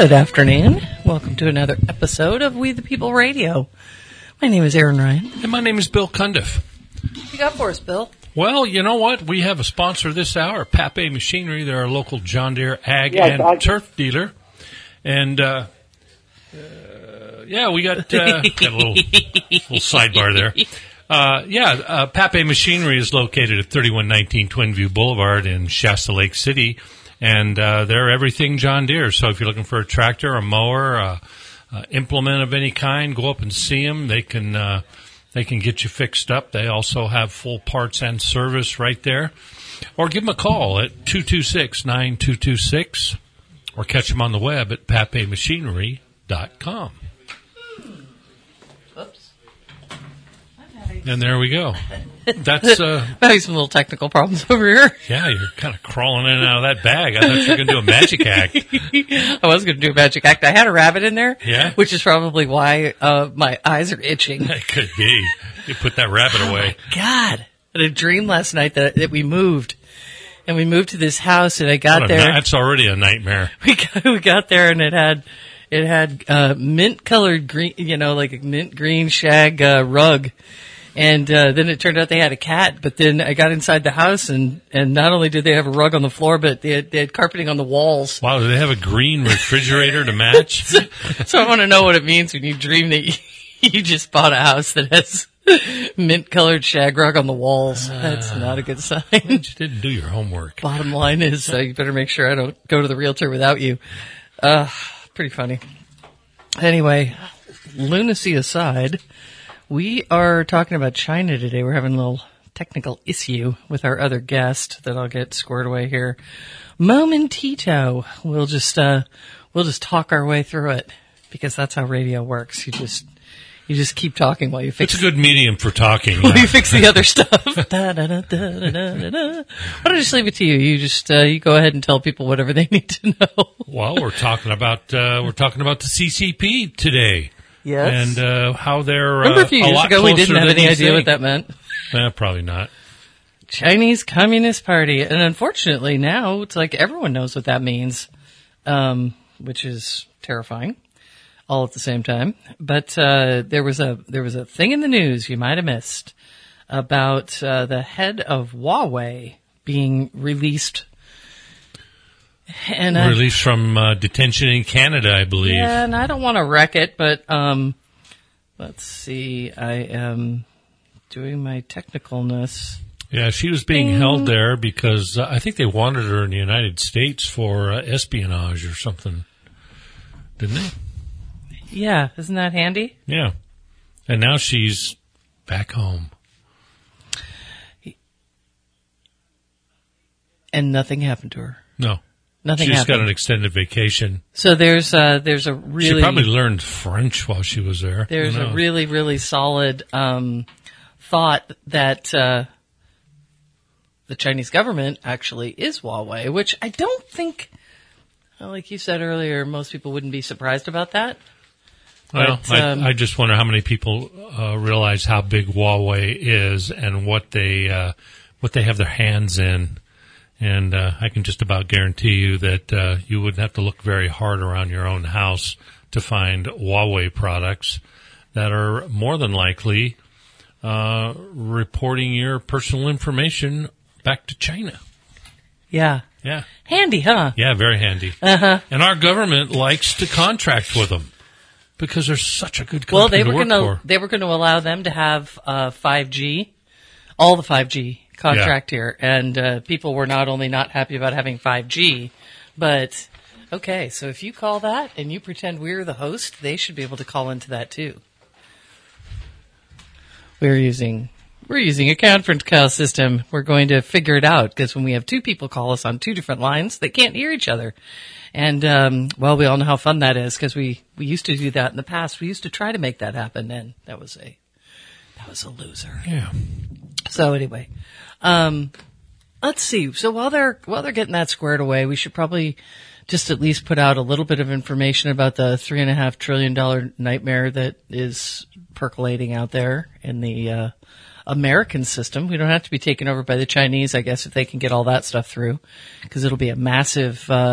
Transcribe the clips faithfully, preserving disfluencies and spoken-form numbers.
Good afternoon. Welcome to another episode of We the People Radio. My name is Aaron Ryan. And my name is Bill Cundiff. What you got for us, Bill? Well, you know what? We have a sponsor this hour, Pape Machinery. They're a local John Deere ag Yes, and I- turf dealer. And, uh, uh, yeah, we got, uh, got a little, little sidebar there. Uh, yeah, uh, Pape Machinery is located at thirty-one nineteen Twin View Boulevard in Shasta Lake City. And uh, they're everything John Deere. So if you're looking for a tractor, a mower, a, a implement of any kind, go up and see them. They can uh, they can get you fixed up. They also have full parts and service right there. Or give them a call at two two six, nine two two six or catch them on the web at pape machinery dot com. Whoops. And there we go. That's uh, Having some little technical problems over here. yeah, you're kind of crawling in and out of that bag. I thought you were going to do a magic act. I was going to do a magic act. I had a rabbit in there, Yeah? which is probably why uh, my eyes are itching. That could be. You put that rabbit away. God, I had a dream last night that, that we moved, and we moved to this house, and I got What a there. ni- That's already a nightmare. we got, we got there, and it had it had uh, mint colored green, you know, like a mint green shag uh, rug. And uh, then it turned out they had a cat. But then I got inside the house, and, and not only did they have a rug on the floor, but they had, they had carpeting on the walls. Wow, do they have a green refrigerator to match? So I want to know what it means when you dream that you, you just bought a house that has mint colored shag rug on the walls. That's not a good sign. You didn't do your homework. Bottom line is, uh, you better make sure I don't go to the realtor without you. Uh, pretty funny. Anyway, lunacy aside, we are talking about China today. We're having a little technical issue with our other guest that I'll get squared away here momentito. We'll just uh, we'll just talk our way through it because that's how radio works. You just you just keep talking while you fix. It's a good medium for talking. While you fix the other stuff. Da, da, da, da, da, da, da. Why don't I just leave it to you? You just uh, you go ahead and tell people whatever they need to know. Well, we're talking about uh, we're talking about the C C P today. Yes. And uh, how they're Remember uh, a few a years lot ago we didn't closer have than any you idea think. what that meant. Eh, probably not. Chinese Communist Party. And unfortunately now it's like everyone knows what that means, um, which is terrifying all at the same time. But uh, there was a there was a thing in the news you might have missed about uh, the head of Huawei being released. And I, Released from uh, detention in Canada, I believe. yeah, and I don't want to wreck it, but um, let's see. I am doing my technicalness. Yeah, she was being held there because uh, I think they wanted her in the United States for uh, espionage or something. Didn't they? Yeah, isn't that handy? Yeah. And now she's back home. And nothing happened to her. No. Nothing She just happened. got an extended vacation. So there's uh, there's a really She probably learned French while she was there. there's Who a knows? really really solid um, thought that uh, the Chinese government actually is Huawei, which I don't think, well, like you said earlier, most people wouldn't be surprised about that. Well, But, um, I, I just wonder how many people uh, realize how big Huawei is and what they uh, what they have their hands in. And uh, I can just about guarantee you that uh, you wouldn't have to look very hard around your own house to find Huawei products that are more than likely uh, reporting your personal information back to China. Yeah, Yeah. handy, huh? Yeah, very handy. Uh-huh. And our government likes to contract with them because they're such a good company Well, they to were work going to for. they were going to allow them to have uh, five G, all the five G contract here, and uh, people were not only not happy about having five G, but okay, so if you call that and you pretend we're the host, they should be able to call into that too. We're using we're using a conference call system. We're going to figure it out because when we have two people call us on two different lines, they can't hear each other. And, um, well, we all know how fun that is because we, we used to do that in the past. We used to try to make that happen, and that was a, that was a loser. Yeah. So anyway, um, let's see. So while they're, while they're getting that squared away, we should probably just at least put out a little bit of information about the three and a half trillion dollar nightmare that is percolating out there in the, uh, American system. We don't have to be taken over by the Chinese, I guess, if they can get all that stuff through, because it'll be a massive, uh,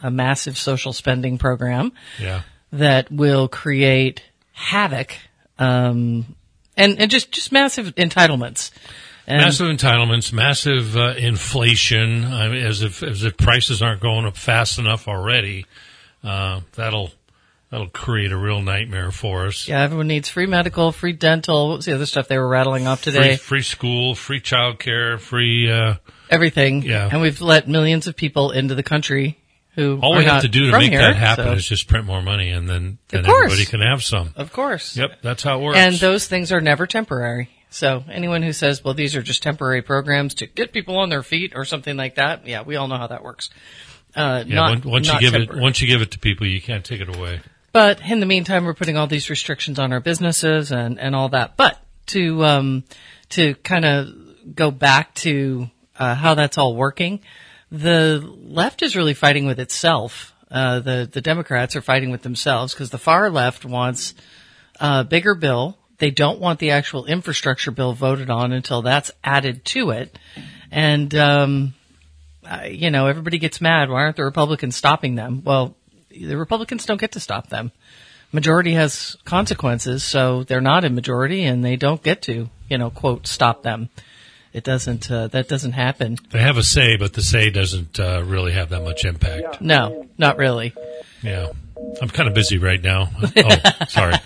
a massive social spending program Yeah. that will create havoc, um, and, and just, just massive entitlements. And Massive entitlements, massive uh, inflation. I mean, as if as if prices aren't going up fast enough already, uh, that'll that'll create a real nightmare for us. yeah, everyone needs free medical, free dental. What was the other stuff they were rattling off Free, today? free school, free childcare, free. Uh, Everything. Yeah. And we've let millions of people into the country who all are we have not to do to from make here, that happen so- is just print more money, and then, then Of course. everybody can have some. Of course. Yep, that's how it works. And those things are never temporary. So anyone who says, well, these are just temporary programs to get people on their feet or something like that, yeah, we all know how that works. Uh, yeah, not, once, once not you give temporary. it once you give it to people, you can't take it away. But in the meantime, we're putting all these restrictions on our businesses and, and all that. But to um, to kind of go back to uh, how that's all working, the left is really fighting with itself. Uh, the the Democrats are fighting with themselves because the far left wants a bigger bill. They don't want the actual infrastructure bill voted on until that's added to it. And, um, uh, you know, everybody gets mad. Why aren't the Republicans stopping them? Well, the Republicans don't get to stop them. Majority has consequences, so they're not in majority and they don't get to, you know, quote, stop them. It doesn't, uh, that doesn't happen. They have a say, but the say doesn't uh, really have that much impact. No, not really. Yeah. I'm kind of busy right now. Oh, sorry.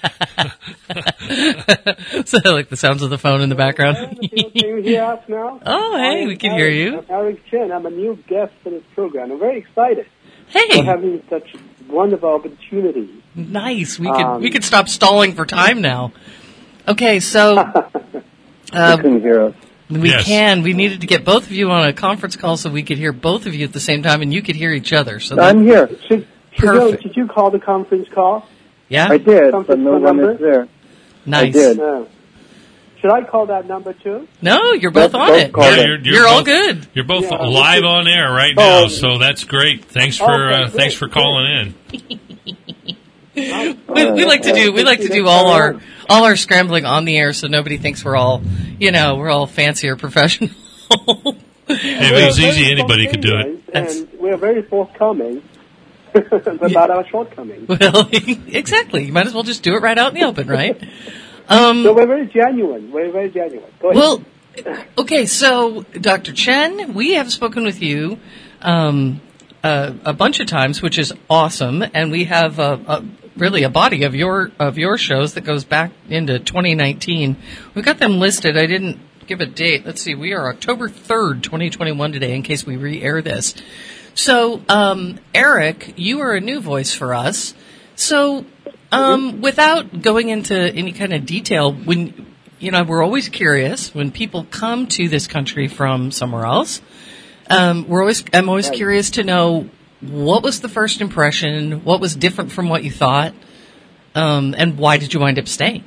So I like the sounds of the phone in the background. Can you hear us now? Oh, hey, we can hear you. I'm Eric Chen. I'm a new guest for this program. I'm very excited for Hey, having such wonderful opportunity. nice. We could, Um, we could stop stalling for time now. Okay, so, you uh, couldn't hear us. we Yes. can. We needed to get both of you on a conference call so we could hear both of you at the same time and you could hear each other. So that, I'm here. Should, should you, Perfect. did you call the conference call? yeah, I did, but Conference no call one number? is there. nice. did. No. Should I call that number too? No, you're both Both- on both it. call You're, it. you're all both- good. You're both Yeah, live okay. on air right now, Oh. so that's great. Thanks for Okay, uh, thanks for great, calling in. We, we like to do we like to do all our all our scrambling on the air so nobody thinks we're all you know we're all fancy or professional. If it was easy, anybody could do it. And we're very forthcoming about our shortcomings. Well, exactly. You might as well just do it right out in the open, right? Um, So we're very genuine. We're very genuine. Go ahead. well, okay. So, Doctor Chen, we have spoken with you um, uh, a bunch of times, which is awesome, and we have a, a, really a body of your of your shows that goes back into twenty nineteen. We've got them listed. I didn't give a date. Let's see. We are October third, twenty twenty-one today, in case we re-air this. So, um, Eric, you are a new voice for us. So, um, without going into any kind of detail, when, you know, we're always curious when people come to this country from somewhere else. Um, we're always, I'm always curious to know what was the first impression, what was different from what you thought, um, and why did you wind up staying?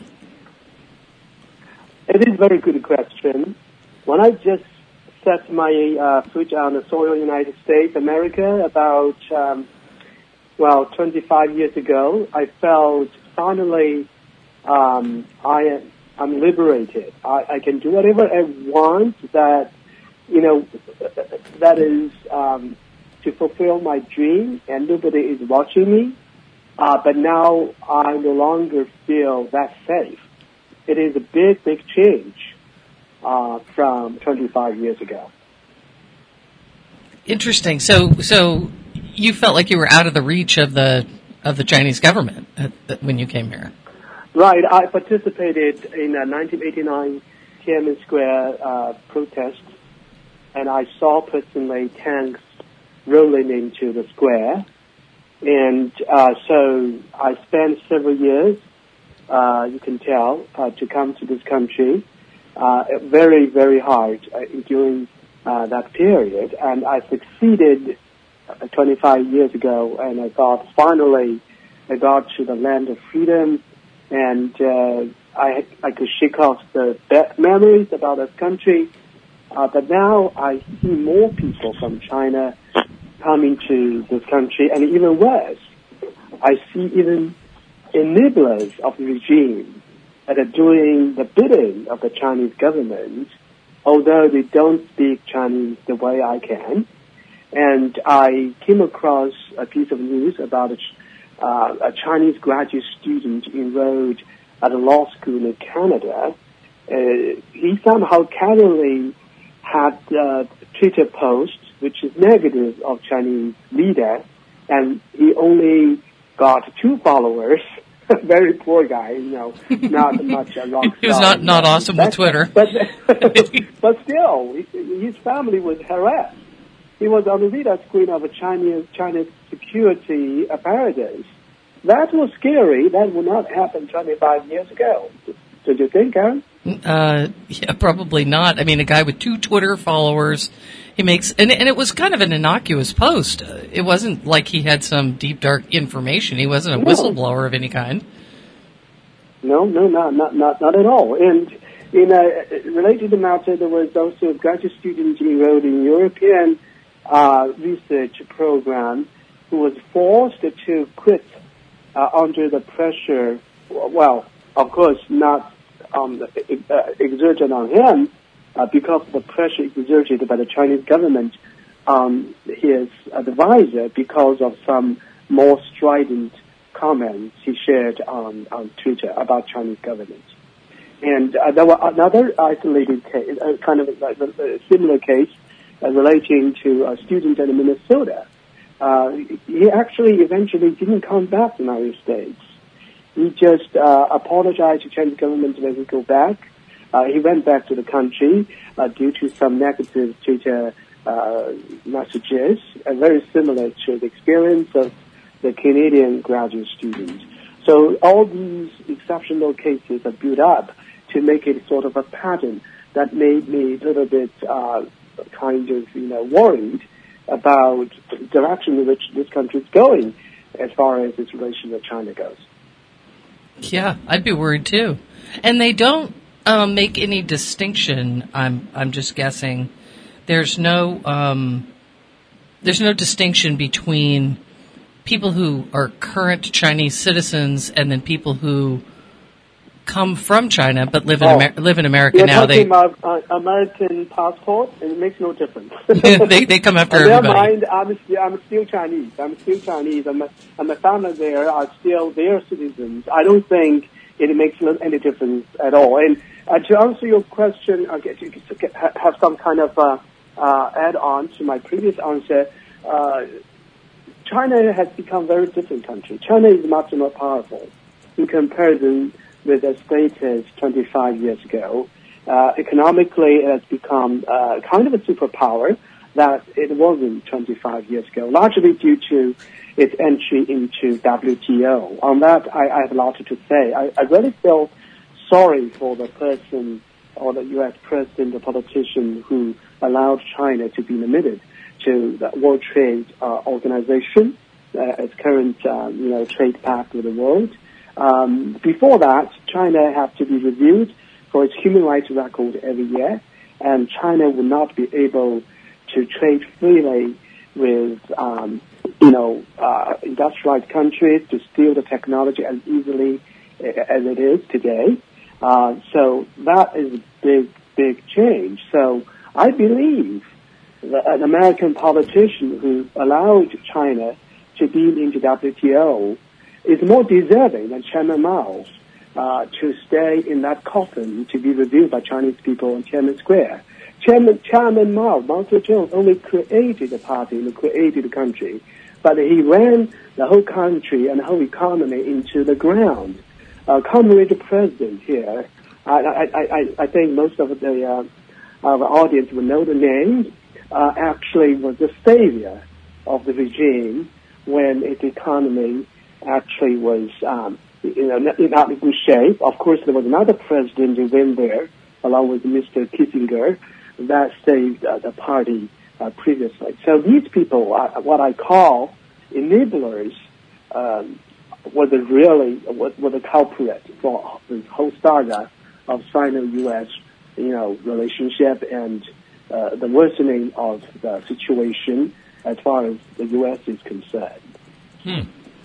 It is a very good question. When I just set my uh, foot on the soil of the United States, America, about, um, well, twenty-five years ago, I felt finally um, I am I'm liberated. I, I can do whatever I want that, you know, that is um, to fulfill my dream, and nobody is watching me. Uh, but now I no longer feel that safe. It is a big, big change uh, from twenty-five years ago. Interesting. So, so you felt like you were out of the reach of the of the Chinese government at, at, when you came here. Right. I participated in a nineteen eighty-nine Tiananmen Square uh, protest, and I saw personally tanks rolling into the square. And uh, so I spent several years, uh, you can tell, uh, to come to this country. Uh, very, very hard uh, during uh, that period. And I succeeded uh, twenty-five years ago, and I thought finally I got to the land of freedom, and uh, I, I could shake off the bad memories about this country. Uh, but now I see more people from China coming to this country, and even worse, I see even enablers of the regime that are doing the bidding of the Chinese government, although they don't speak Chinese the way I can. And I came across a piece of news about a, uh, a Chinese graduate student enrolled at a law school in Canada. Uh, he somehow casually had a Twitter post which is negative of Chinese leader, and he only got two followers. Very poor guy, you know, not much a rock star. He was not, not awesome with Twitter. But, but still, his family was harassed. He was on the radar screen of a Chinese, Chinese security apparatus. That was scary. That would not happen twenty-five years ago. Did you think, Aaron? Uh, yeah, probably not. I mean, a guy with two Twitter followers, he makes, and, and it was kind of an innocuous post. Uh, it wasn't like he had some deep, dark information. He wasn't a No. whistleblower of any kind. No, no, not not not, not at all. And in a related to the matter, there was also a graduate student enrolled in European uh, research program who was forced to quit uh, under the pressure. Well, of course, not um, uh, exerted on him uh, because of the pressure exerted by the Chinese government on his advisor because of some more strident comments he shared on, on Twitter about Chinese government. And uh, there was another isolated case, uh, kind of like a, a similar case uh, relating to a student in Minnesota. Uh, he actually eventually didn't come back to the United States. He just uh, apologized to Chinese government to let him go back. Uh, he went back to the country uh, due to some negative Twitter uh, messages, uh, very similar to the experience of the Canadian graduate student. So all these exceptional cases are built up to make it sort of a pattern that made me a little bit uh, kind of, you know, worried about the direction in which this country is going as far as its relation with China goes. Yeah, I'd be worried too. And they don't um, make any distinction. I'm I'm just guessing. There's no um, there's no distinction between people who are current Chinese citizens and then people who come from China but live in Oh. Amer- live in America You're now. talking They about uh, American passport, and it makes no difference. they they come after In their everybody. mind, I'm still, I'm still Chinese. I'm still Chinese, and my, and my family there are still their citizens. I don't think it makes no- any difference at all. And uh, to answer your question, uh, get, to get, ha- have some kind of uh, uh, add-on to my previous answer. Uh, China has become a very different country. China is much more powerful in comparison with the status twenty-five years ago. Uh, economically, it has become uh, kind of a superpower that it wasn't twenty-five years ago, largely due to its entry into W T O. On that, I, I have a lot to say. I, I really feel sorry for the person or the U S president, the politician who allowed China to be admitted to the World Trade uh, Organization, uh, its current uh, you know trade pact with the world. Um, before that, China had to be reviewed for its human rights record every year, and China would not be able to trade freely with, um, you know, uh, industrialized countries to steal the technology as easily as it is today. Uh, so that is a big, big change. So I believe that an American politician who allowed China to be into W T O is more deserving than Chairman Mao uh, to stay in that coffin to be reviewed by Chinese people in Tiananmen Square. Chairman, Chairman Mao, Mao Zedong, only created the party and created the country, but he ran the whole country and the whole economy into the ground. Uh, Comrade President here, I, I, I, I think most of the uh, our audience will know the name, uh, actually was the savior of the regime when its economy actually was, um, you know, not, not in good shape. Of course, there was another president who went there, along with Mister Kissinger, that saved uh, the party uh, previously. So these people, are what I call enablers, um, were the really were, were the culprit for the whole saga of Sino-U S, you know, relationship and uh, the worsening of the situation as far as the U S is concerned. Hmm.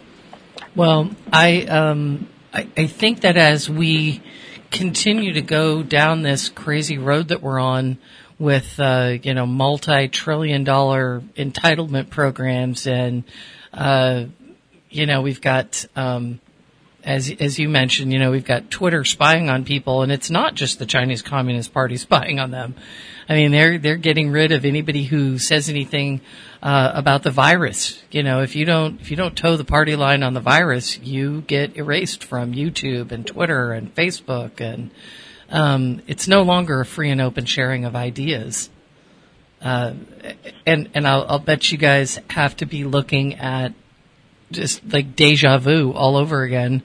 Well, I, um, I I think that as we continue to go down this crazy road that we're on, with, uh, you know, multi-trillion dollar entitlement programs. And, uh, you know, we've got, um, as, as you mentioned, you know, we've got Twitter spying on people, and it's not just the Chinese Communist Party spying on them. I mean, they're, they're getting rid of anybody who says anything, uh, about the virus. You know, if you don't, if you don't toe the party line on the virus, you get erased from YouTube and Twitter and Facebook, and, Um, it's no longer a free and open sharing of ideas. Uh, and, and I'll, I'll bet you guys have to be looking at just like deja vu all over again.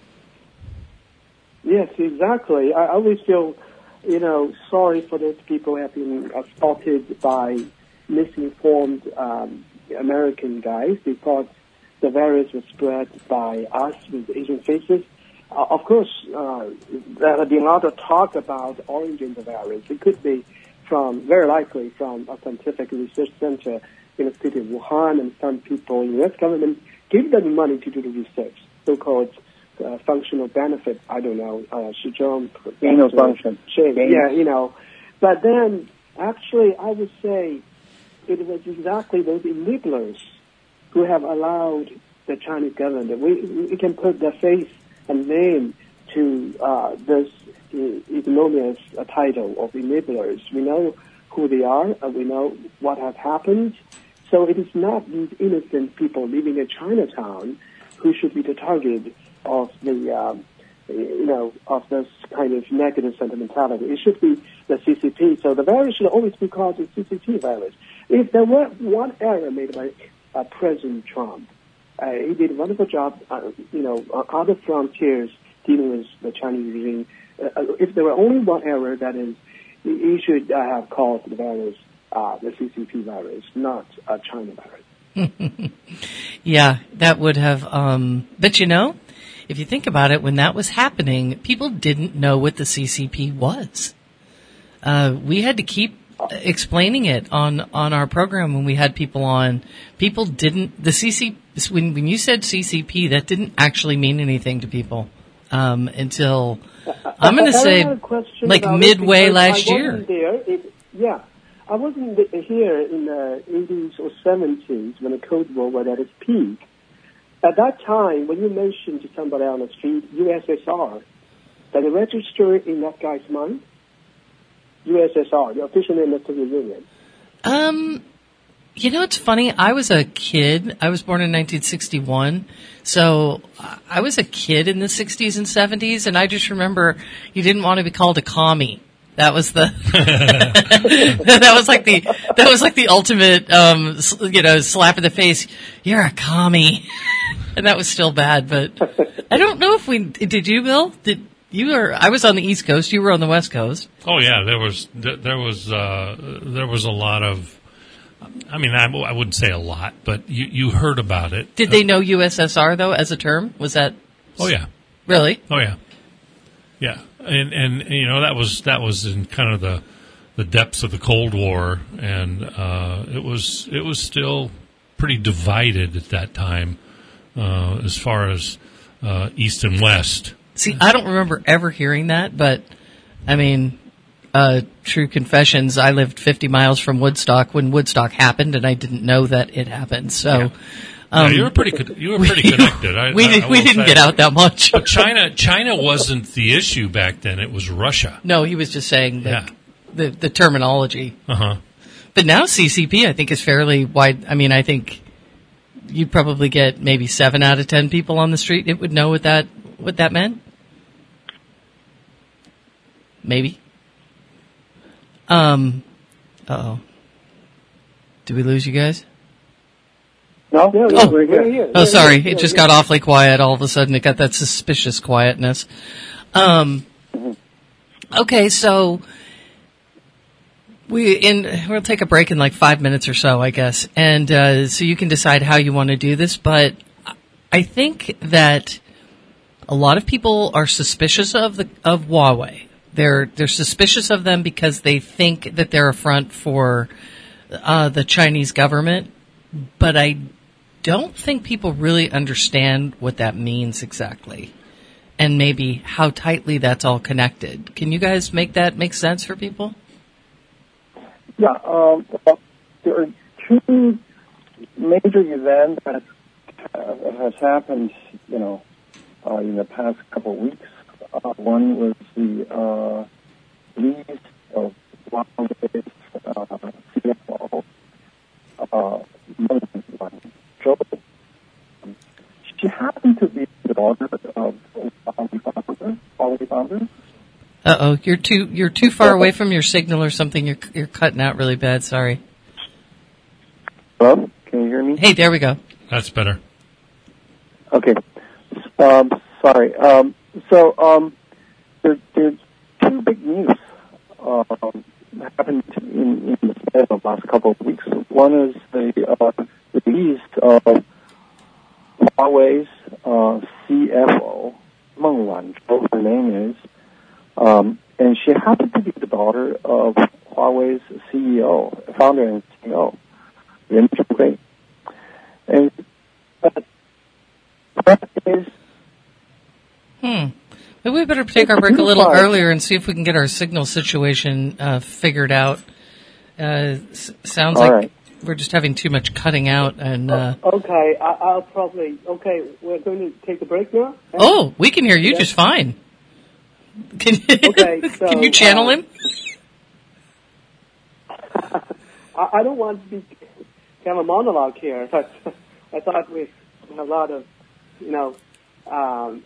Yes, exactly. I always feel, you know, sorry for those people who have been assaulted by misinformed um, American guys because the virus was spread by us with Asian faces. Uh, of course, uh, there have been a lot of talk about origin of the virus. It could be from, very likely, from a scientific research center in the city of Wuhan, and some people in the U S government give them money to do the research, so-called uh, functional benefit. I don't know, uh, Shizhong. Gain of function. Yeah, you know. But then, actually, I would say it was exactly those enablers who have allowed the Chinese government. We, we can put the face and name to uh, this ignominious uh, title of enablers. We know who they are, and we know what has happened. So it is not these innocent people living in Chinatown who should be the target of the, um, you know, of this kind of negative sentimentality. It should be the C C P. So the virus should always be called the C C P virus. If there were one error made by uh, President Trump, Uh, he did a wonderful job, uh, you know, on other frontiers dealing with the Chinese regime. Uh, if there were only one error, that is, he should uh, have called the virus uh, the C C P virus, not a China virus. Yeah, that would have, um, but you know, if you think about it, when that was happening, people didn't know what the C C P was. Uh, we had to keep explaining it on, on our program when we had people on. People didn't, the C C P, when, when you said C C P, that didn't actually mean anything to people, um, until, I'm going to say, like midway last year. There. It, yeah. I wasn't here in the eighties or seventies when the Cold War was at its peak. At that time, when you mentioned to somebody on the street, U S S R, did it register in that guy's mind? U S S R, the official name of the Soviet Union. Um, you know, it's funny. I was a kid. I was born in nineteen sixty-one. So I was a kid in the sixties and seventies, and I just remember you didn't want to be called a commie. That was the, that was like the, that was like the ultimate, um, you know, slap in the face. You're a commie. And that was still bad, but I don't know if we, did you, Bill? Did, You were. I was on the East Coast. You were on the West Coast. Oh yeah, there was there was uh, there was a lot of. I mean, I, I wouldn't say a lot, but you, you heard about it. Did they know U S S R though as a term? Was that? Oh yeah. Really? Oh yeah. Yeah, and and you know that was that was in kind of the the depths of the Cold War, and uh, it was it was still pretty divided at that time uh, as far as uh, East and West. See, I don't remember ever hearing that, but, I mean, uh, true confessions, I lived fifty miles from Woodstock when Woodstock happened, and I didn't know that it happened, so... Yeah. Um, yeah, you were pretty, you were pretty we, connected. I, we, I, did, I we didn't say. get out that much. But China, China wasn't the issue back then, it was Russia. No, he was just saying the, Yeah. the, the terminology. Uh-huh. But now C C P, I think, is fairly wide. I mean, I think you'd probably get maybe seven out of ten people on the street that would know what that, what that meant. Maybe. Um, uh-oh. Did we lose you guys? No, Yeah, Oh. we're here. here. Oh, Yeah, sorry. yeah, It just yeah. got awfully quiet all of a sudden. It got that suspicious quietness. Um, okay, so we in we'll take a break in like five minutes or so, I guess, and uh, so you can decide how you want to do this. But I think that a lot of people are suspicious of the of Huawei. They're they're suspicious of them because they think that they're a front for uh, the Chinese government. But I don't think people really understand what that means exactly, and maybe how tightly that's all connected. Can you guys make that make sense for people? Yeah, um, well, there are two major events that uh, has happened, you know, uh, in the past couple of weeks. Uh, one was the uh, release of Huawei's uh, C F O, uh, Meng Wanzhou. She happened to be the daughter of Huawei founder. Huawei founder. Uh oh, you're too you're too far away from your signal or something. You're you're cutting out really bad. Sorry. Hello, can you hear me? Hey, there we go. That's better. Okay. Um, sorry. Um, so um, there, there's two big news um, happened in, in the last couple of weeks. One is the uh, release of Huawei's uh, C F O, Meng Wanzhou, her name is, um, and she happened to be the daughter of Huawei's C E O, founder and C E O, Ren Zhonghui. And uh, that is... Hmm. Maybe we better take our break a little earlier and see if we can get our signal situation uh, figured out. Uh, s- sounds All like right. we're just having too much cutting out. And uh, Okay, I, I'll probably. Okay, we're going to take a break now. oh, we can hear you Yeah. just fine. Can, Okay, so, can you channel uh, him? I, I don't want to be have a monologue here, but I thought we have a lot of, you know, um,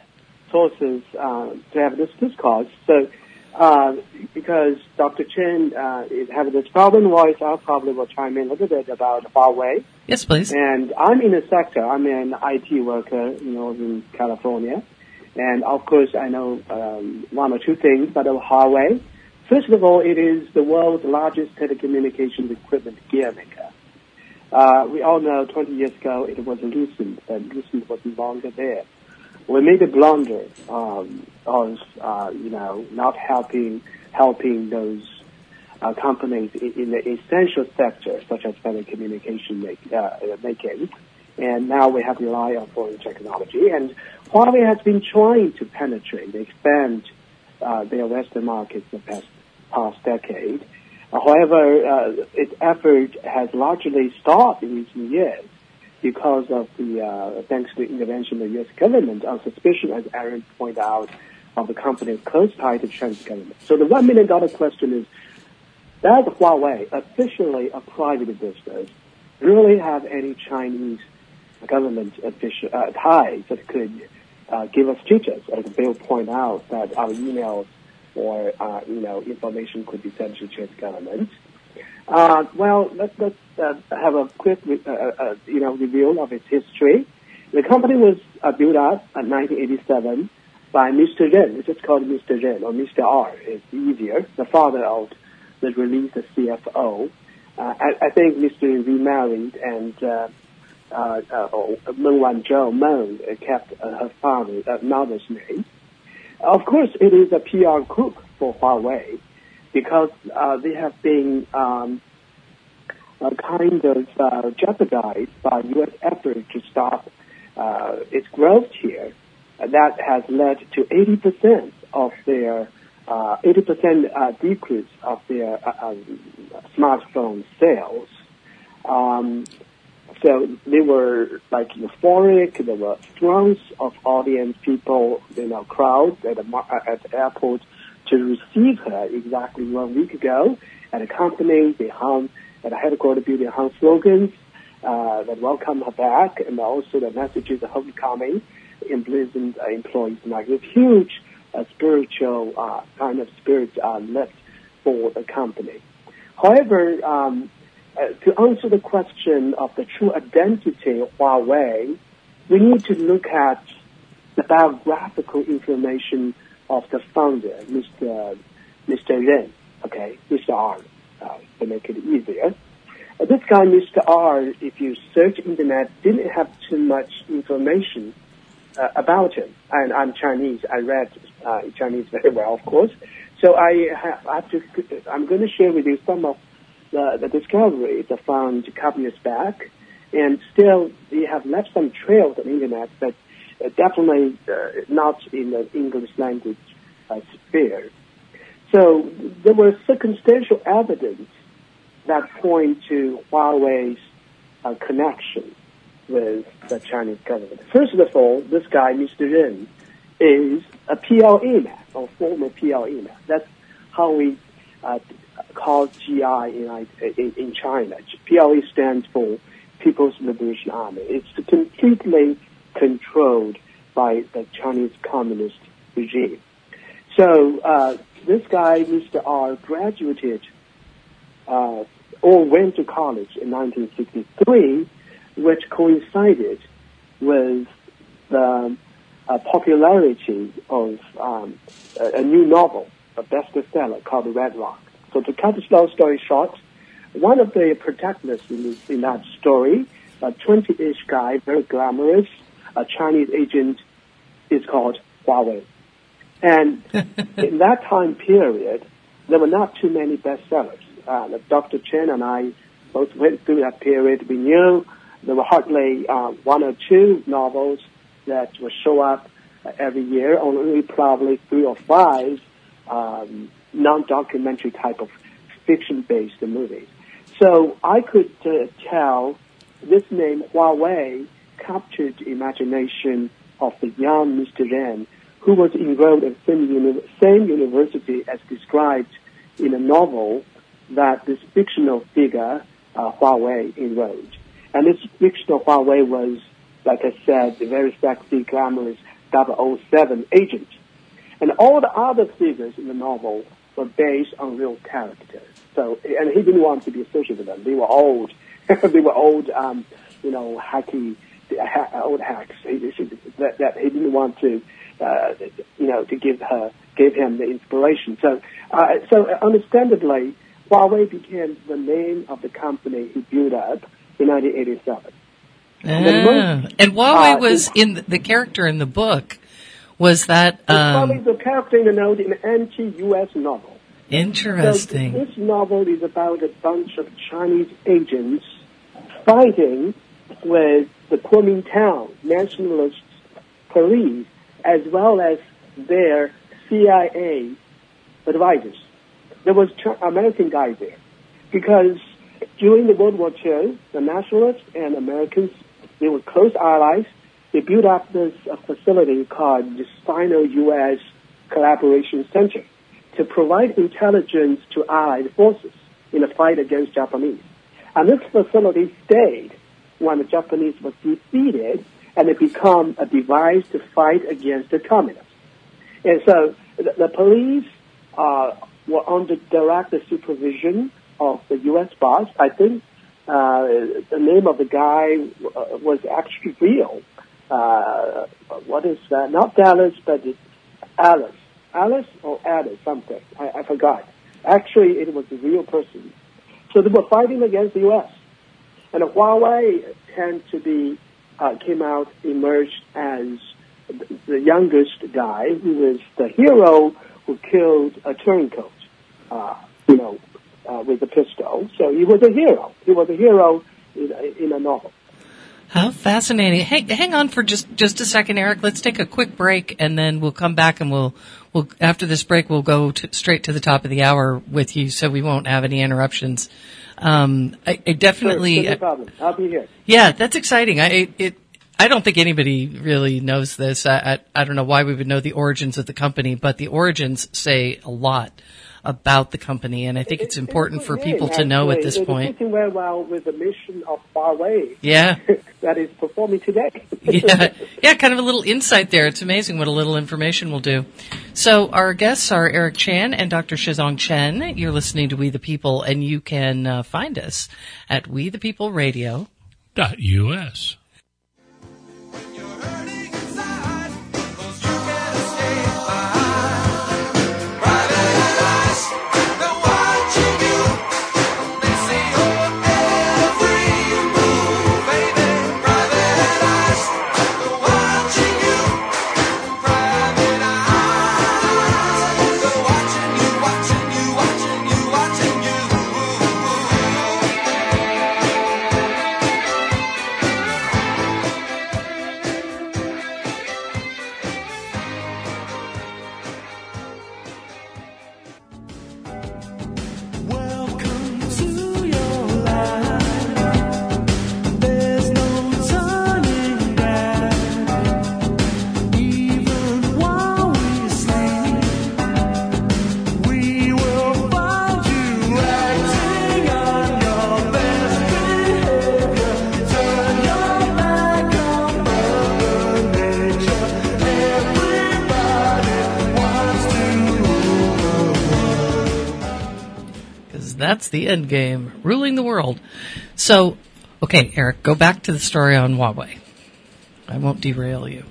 sources uh, to have this discourse. So, uh, because Doctor Chen uh, is having this problem voice, I probably will chime in a little bit about Huawei. Yes, please. And I'm in the sector. I'm an I T worker, you know, in California. And of course, I know um, one or two things about Huawei. First of all, it is the world's largest telecommunications equipment gear maker. Uh, we all know twenty years ago it was Lucent, but Lucent was no longer there. We made a blunder um, of, uh, you know, not helping helping those uh, companies in, in the essential sector, such as telecommunication make, uh, making. And now we have to rely on foreign technology. And Huawei has been trying to penetrate, expand uh, their Western markets the past, past decade. Uh, however, uh, its effort has largely stopped in recent years because of the, uh, thanks to the intervention of the U S government on suspicion, as Aaron pointed out, of the company's close tie to Chinese government. So the one million dollar question is, does Huawei, officially a private business, really have any Chinese government official uh, ties that could uh, give us teachers, as Bill pointed out, that our emails or uh, you know information could be sent to Chinese government? Uh, well, let's, let's uh, have a quick uh, uh, you know review of its history. The company was uh, built up in nineteen eighty-seven by Mister Ren. It's just called Mister Ren or Mister R. It's easier. The father of the released C F O. Uh, I, I think Mister remarried and uh, uh, uh, Meng Wanzhou, Meng, uh, kept uh, her father, uh, mother's name. Of course, it is a P R coup for Huawei because uh, they have been um, uh, kind of uh, jeopardized by U S effort to stop uh, its growth here. Uh, that has led to eighty percent of their uh, eighty percent uh, decrease of their uh, um, smartphone sales. Um, so they were like euphoric. There were throngs of audience, people, you know, crowds at the at the airport to receive her exactly one week ago. At a company, they hung at the headquarters building, hung slogans uh, that welcome her back, and also the messages of homecoming, imprisoned uh, employees. Like this huge uh, spiritual uh, kind of spirit uh, lift for the company. However, um, Uh, to answer the question of the true identity of Huawei, we need to look at the biographical information of the founder, Mister Mister Ren, okay, Mister R, uh, to make it easier. Uh, this guy, Mister R, if you search internet, didn't have too much information uh, about him. And I'm Chinese. I read uh, Chinese very well, of course. So I have, I have to. I'm going to share with you some of The, the discoveries are found a couple years back, and still they have left some trails on the internet, but uh, definitely uh, not in the English language uh, sphere. So there was circumstantial evidence that point to Huawei's uh, connection with the Chinese government. First of all, this guy, Mister Ren, is a P L A man, or former P L A man. That's how we uh, call G I in, in, in China. P L A stands for People's Liberation Army. It's completely controlled by the Chinese Communist regime. So uh, this guy, Mister R, graduated uh, or went to college in nineteen sixty-three, which coincided with the uh, popularity of um, a, a new novel, a bestseller called Red Rock. So to cut the long story short, one of the protagonists in, in that story, a twenty-ish guy, very glamorous, a Chinese agent, is called Huawei. And in that time period, there were not too many bestsellers. Uh, Doctor Chen and I both went through that period. We knew there were hardly uh, one or two novels that would show up uh, every year, only probably three or five um, non-documentary type of fiction-based movies. So I could uh, tell this name, Huawei, captured the imagination of the young Mister Ren, who was enrolled at the same, uni- same university as described in a novel that this fictional figure, uh, Huawei, enrolled. And this fictional Huawei was, like I said, a very sexy, glamorous double oh seven agent. And all the other figures in the novel were based on real characters. So, and he didn't want to be associated with them. They were old. they were old, um, you know, hacky, ha- old hacks. He, he, that, that he didn't want to, uh, you know, to give her, give him the inspiration. So, uh, so understandably, Huawei became the name of the company he built up in nineteen eighty-seven. Ah. And, and Huawei uh, was in the, the character in the book. Was that um, Huawei the character in the note in an anti-U S novel? Interesting. So this novel is about a bunch of Chinese agents fighting with the Kuomintang nationalist police as well as their C I A advisors. There was American guys there because during the World War Two, the nationalists and Americans, they were close allies. They built up this uh, facility called the Sino-U S Collaboration Center to provide intelligence to Allied forces in the fight against Japanese. And this facility stayed when the Japanese was defeated, and it became a device to fight against the communists. And so the, the police uh, were under direct supervision of the U S boss. I think uh, the name of the guy uh, was actually real. Uh, what is that? Not Dallas, but it's Alice. Alice or Alice, something. I, I forgot. Actually, it was a real person. So they were fighting against the U S. And Huawei tend to be, uh, came out, emerged as the youngest guy who was the hero who killed a turncoat, uh, you know, uh, with a pistol. So he was a hero. He was a hero in, in a novel. How fascinating. Hey, hang on for just, just a second, Eric. Let's take a quick break, and then we'll come back, and we'll, we'll after this break, we'll go to, straight to the top of the hour with you, so we won't have any interruptions. Um, I, I definitely... Sure, no problem. I'll be here. Yeah, that's exciting. I it I don't think anybody really knows this. I, I I don't know why we would know the origins of the company, but the origins say a lot about the company, and I think it's important for people to know at this point. It's fitting very well with the mission of Huawei. Yeah. That is performing today. yeah, yeah, kind of a little insight there. It's amazing what a little information will do. So our guests are Eric Chan and Doctor Shizong Chen. You're listening to We the People, and you can uh, find us at we the people radio dot U S. That's the end game, ruling the world. So, okay, Eric, go back to the story on Huawei. I won't derail you.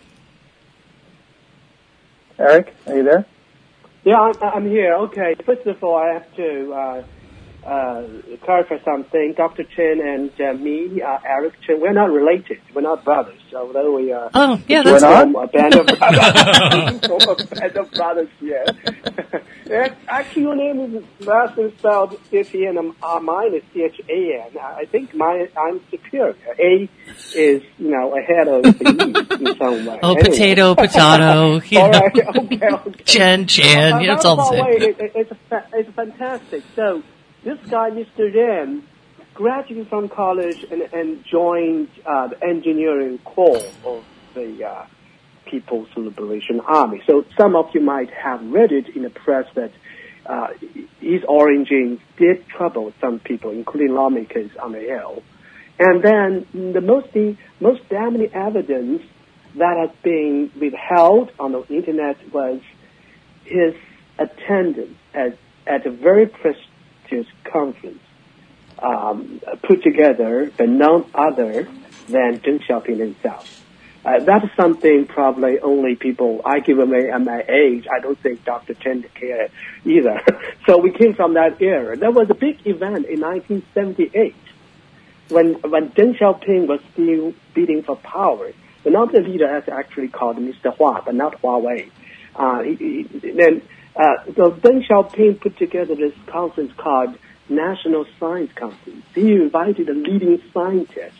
Eric, are you there? Yeah, I'm, I'm here. Okay, first of all, I have to uh, uh, clarify something. Doctor Chen and uh, me, uh, Eric Chen, we're not related. We're not brothers, although we are. Oh, yeah, we're that's from a band of brothers. from a band of brothers, yeah. Actually, your name is last name spelled C H E N, and uh, mine is C H A N. I think mine, I'm superior. A is, you know, ahead of the E in some way. Oh, Anyway. potato, potato. You all know. right, okay, okay. Chen, Chen, yeah, it's all the same. It, it, it's, a, it's fantastic. So this guy, Mister Ren, graduated from college and, and joined uh, the engineering corps of the uh, People's Liberation Army. So some of you might have read it in the press that uh, his origins did trouble some people, including lawmakers on the Hill. And then the most, the most damning evidence that has been withheld on the Internet was his attendance at, at a very prestigious conference um, put together by none other than Deng Xiaoping himself. Uh, that's something probably only people, I give him a, at my age, I don't think Doctor Chen cared either. So we came from that era. There was a big event in nineteen seventy-eight when when Deng Xiaoping was still bidding for power. The number leader is actually called Mister Hua, but not Huawei. Uh, he, he, then, uh, so Deng Xiaoping put together this conference called National Science Conference. He invited the leading scientists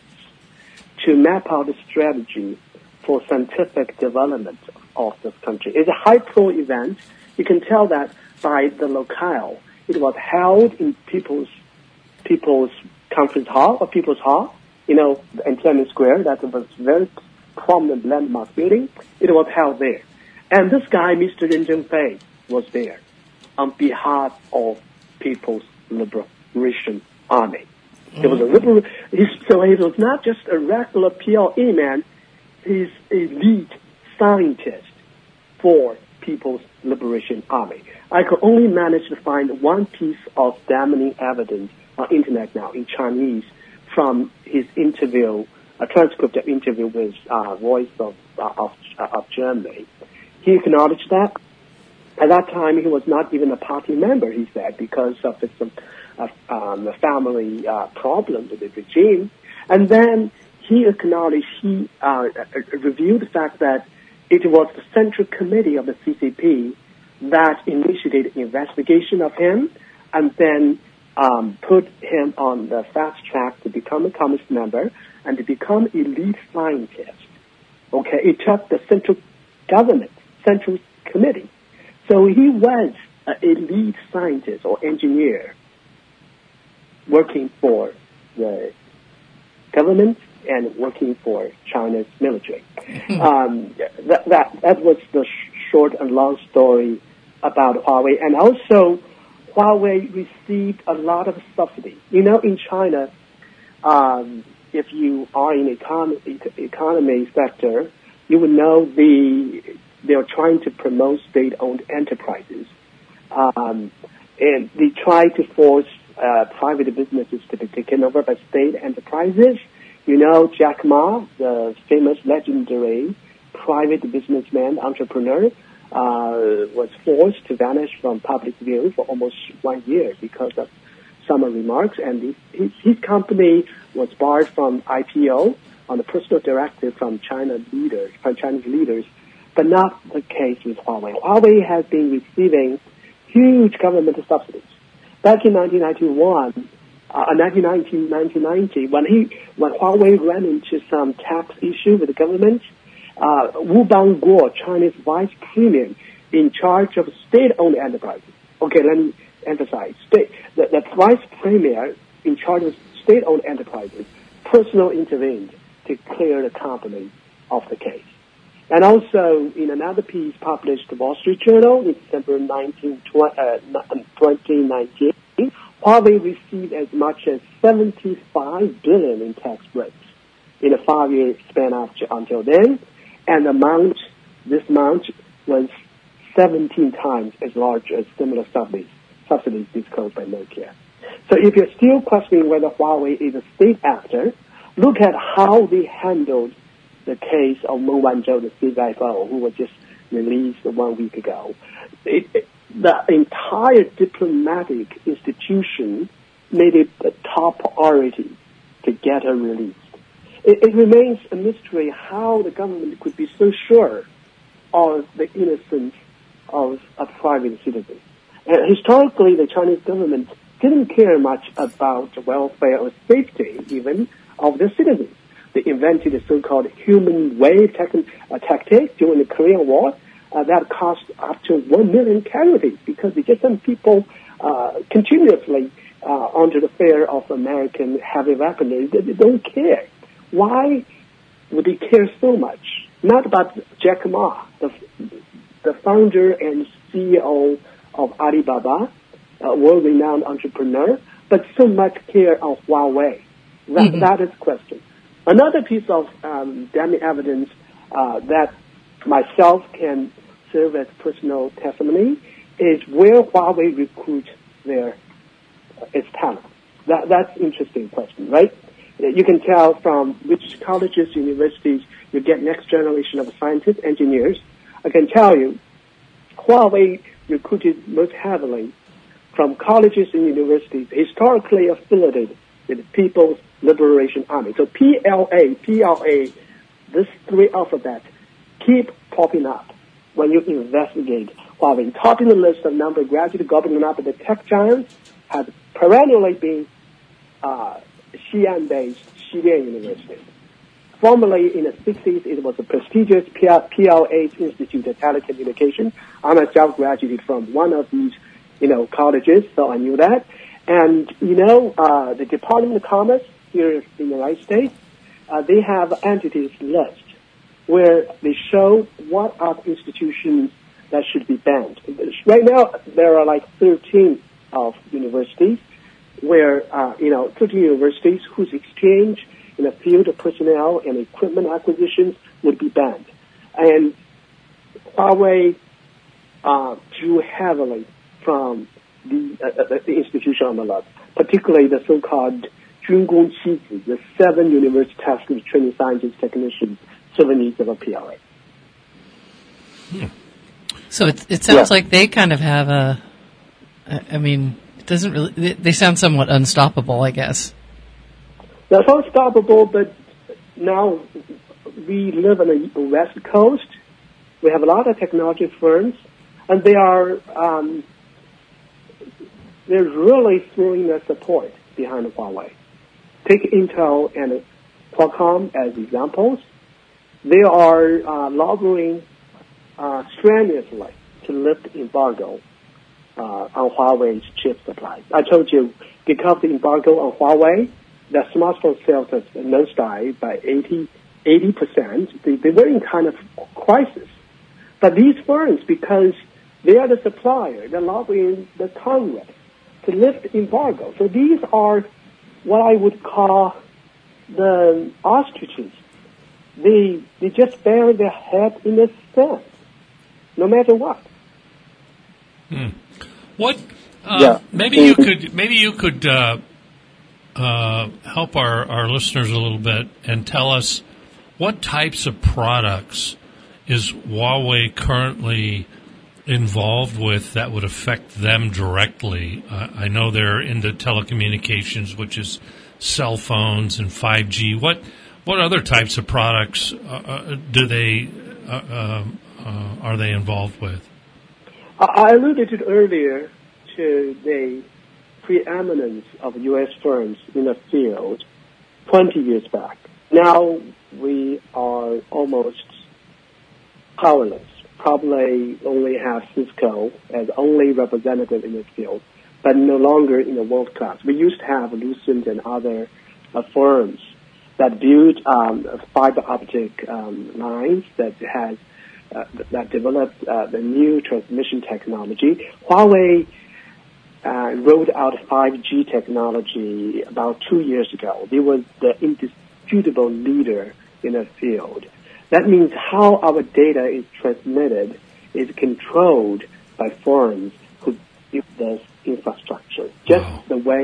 to map out the strategy for scientific development of this country. It's a high-pro event. You can tell that by the locale. It was held in People's People's Conference Hall or People's Hall, you know, in Tiananmen Square. That was a very prominent landmark building. It was held there. And this guy, Mister Ren Zhengfei, was there on behalf of People's Liberation Army. It was a liberal, so he was not just a regular P L A man, he's a lead scientist for People's Liberation Army. I could only manage to find one piece of damning evidence on internet now in Chinese from his interview, a transcript of interview with uh, Voice of, uh, of, uh, of Germany. He acknowledged that. At that time, he was not even a party member, he said, because of his uh, um, family uh, problem with the regime. And then he acknowledged, he uh, reviewed the fact that it was the Central Committee of the C C P that initiated an investigation of him and then um, put him on the fast track to become a Communist member and to become a lead scientist. Okay, it took the central government, Central Committee. So he was a lead scientist or engineer working for the government and working for China's military. um, that, that, that was the sh- short and long story about Huawei. And also, Huawei received a lot of subsidy. You know, in China, um, if you are in the econ- economy sector, you would know the they're trying to promote state-owned enterprises. Um, and they try to force uh, private businesses to be taken over by state enterprises. You know, Jack Ma, the famous legendary private businessman, entrepreneur, uh, was forced to vanish from public view for almost one year because of some remarks. And his, his company was barred from I P O on the personal directive from China leaders, from Chinese leaders. But not the case with Huawei. Huawei has been receiving huge government subsidies. Back in nineteen ninety-one, uh, nineteen ninety, nineteen ninety, when he, when Huawei ran into some tax issue with the government, uh, Wu Bangguo, Chinese vice premier in charge of state-owned enterprises. Okay, let me emphasize. State, the, the vice premier in charge of state-owned enterprises personally intervened to clear the company of the case. And also, in another piece published in the Wall Street Journal in December nineteenth, twenty nineteen, Huawei received as much as seventy-five billion dollars in tax breaks in a five-year span after, until then, and the amount, this amount was seventeen times as large as similar subsidies, subsidies disclosed by Nokia. So if you're still questioning whether Huawei is a state actor, look at how they handled the case of Meng Wanzhou, the C I F O, who was just released one week ago. It, it, the entire diplomatic institution made it a top priority to get her released. It, it remains a mystery how the government could be so sure of the innocence of a private citizen. And historically, the Chinese government didn't care much about the welfare or safety, even, of their citizens. They invented the so-called human wave tech, uh, tactic during the Korean War uh, that cost up to one million casualties because they just sent people uh, continuously uh, under the fear of American heavy weaponry. They, they don't care. Why would they care so much? Not about Jack Ma, the, the founder and C E O of Alibaba, a world-renowned entrepreneur, but so much care of Huawei. That, mm-hmm. that is the question. Another piece of um, damning evidence uh, that myself can serve as personal testimony is where Huawei recruits their uh, its talent. That, that's an interesting question, right? You can tell from which colleges, universities you get next generation of scientists, engineers. I can tell you, Huawei recruited most heavily from colleges and universities historically affiliated with the People's Liberation Army. So P L A, P L A, this three alphabets keep popping up when you investigate Huawei. Topping the list of number of graduate government up at the tech giants has perennially been uh, Xi'an-based Xi'an University. Formerly in the sixties, it was a prestigious P L A Institute of Telecommunication. I myself graduated from one of these, you know, colleges, so I knew that. And, you know, uh, the Department of Commerce here in the United States, uh, they have entities list where they show what are the institutions that should be banned. Right now, there are like thirteen of universities where, uh, you know, thirteen universities whose exchange in the field of personnel and equipment acquisitions would be banned. And Huawei uh, drew heavily from the, uh, the institution on the left, particularly the so-called Junggong Qizi, the seven university tasked with training scientists, technicians, serving needs of a P L A. Hmm. So it, it sounds yeah. like they kind of have a, I mean, it doesn't really, they, they sound somewhat unstoppable, I guess. That's unstoppable, but now we live on the West Coast. We have a lot of technology firms, and they are um, they're really throwing their support behind Huawei. Take Intel and Qualcomm as examples. They are uh, lobbying uh, strenuously to lift embargo uh, on Huawei's chip supply. I told you, because of the embargo on Huawei, the smartphone sales have nosedived by eighty, eighty percent. They, they were in kind of crisis. But these firms, because they are the supplier, they're lobbying the Congress to lift embargo. So these are what I would call the ostriches. They, they just bury their head in the sand, no matter what. Hmm. What? Uh, yeah. Maybe you could. Maybe you could. Uh, Uh, help our, our listeners a little bit and tell us what types of products is Huawei currently involved with that would affect them directly. Uh, I know they're into telecommunications, which is cell phones and five G. What what other types of products uh, do they uh, uh, uh, are they involved with? I alluded to earlier to the preeminence of U S firms in the field twenty years back. Now we are almost powerless. Probably only have Cisco as only representative in this field, but no longer in the world class. We used to have Lucent and other uh, firms that build um, fiber optic um, lines that has uh, that developed uh, the new transmission technology. Huawei Uh, rolled out five G technology about two years ago. They were the indisputable leader in the field. That means how our data is transmitted is controlled by firms who build this infrastructure. Just wow. the way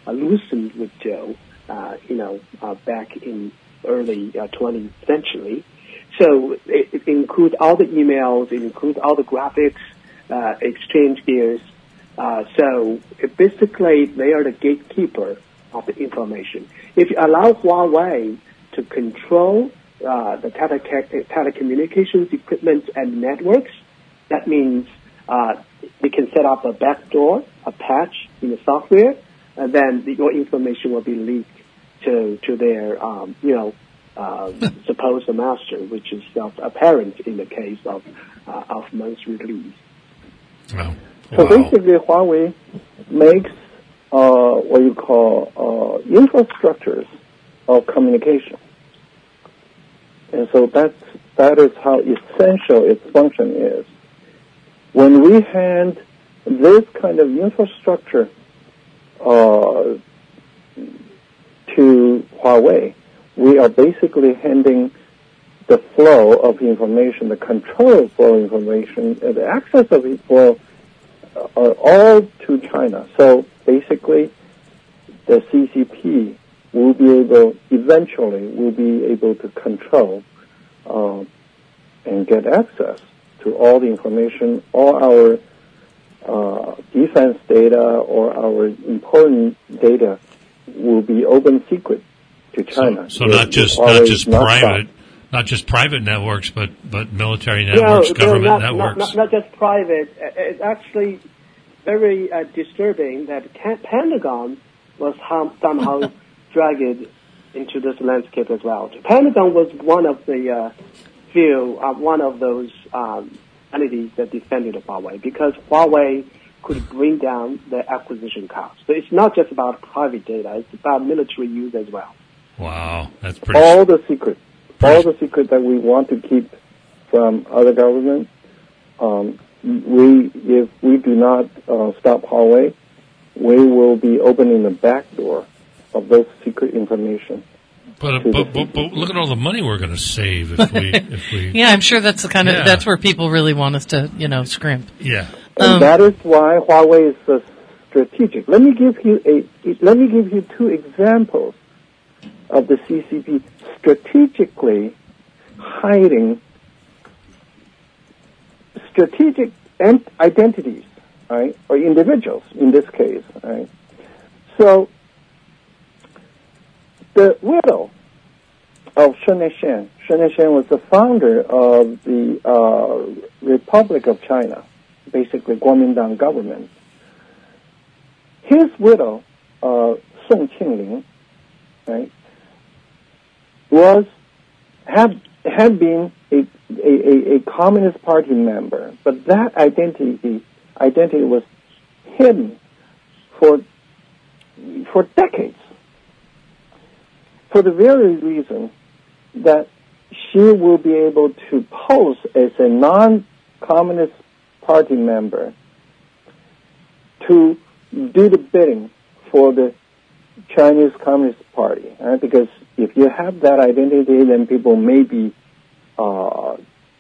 uh, loosened with Joe, uh, you know, uh, back in early uh, twentieth century. So it, it includes all the emails, it includes all the graphics, uh, exchange gears. Uh, so it basically, they are the gatekeeper of the information. If you allow Huawei to control uh, the tele- telecommunications equipment and networks, that means uh, they can set up a backdoor, a patch in the software, and then the, your information will be leaked to to their, um, you know, uh, supposed master, which is self-apparent in the case of uh, of month's release. Wow. So Wow. basically, Huawei makes uh, what you call uh, infrastructures of communication, and so that's that is how essential its function is. When we hand this kind of infrastructure uh, to Huawei, we are basically handing the flow of information, the control of flow of information, and the access of it flow are all to China. So basically, the C C P will be able, eventually, will be able to control uh, and get access to all the information, all our uh, defense data or our important data will be open secret to China. So, so not just not just private, not just private networks, but but military networks, no, government no, not, networks. Not, not, not just private. It's actually very uh, disturbing that Can- Pentagon was hum- somehow dragged into this landscape as well. Pentagon was one of the uh, few, uh, one of those um, entities that defended Huawei because Huawei could bring down the acquisition cost. So it's not just about private data; it's about military use as well. Wow, that's pretty. All the secret, all the secret that we want to keep from other governments. Um, we, if we do not uh, stop Huawei, we will be opening the back door of those secret information. But, but, but, but look at all the money we're going to save if we if we. Yeah, I'm sure that's the kind of Yeah. that's where people really want us to, you know, scrimp. Yeah. And Um, that is why Huawei is uh, strategic. Let me give you a. Let me give you two examples of the C C P strategically hiding strategic ent- identities, right, or individuals in this case, right. So the widow of Shen Nexan, Shen Nexan was the founder of the uh, Republic of China, basically Kuomintang government. His widow, uh, Song Qingling, right, was had had been a, a, a Communist Party member, but that identity identity was hidden for for decades, for the very reason that she will be able to pose as a non-Communist Party member to do the bidding for the Chinese Communist Party, right? Because if you have that identity, then people may be, uh,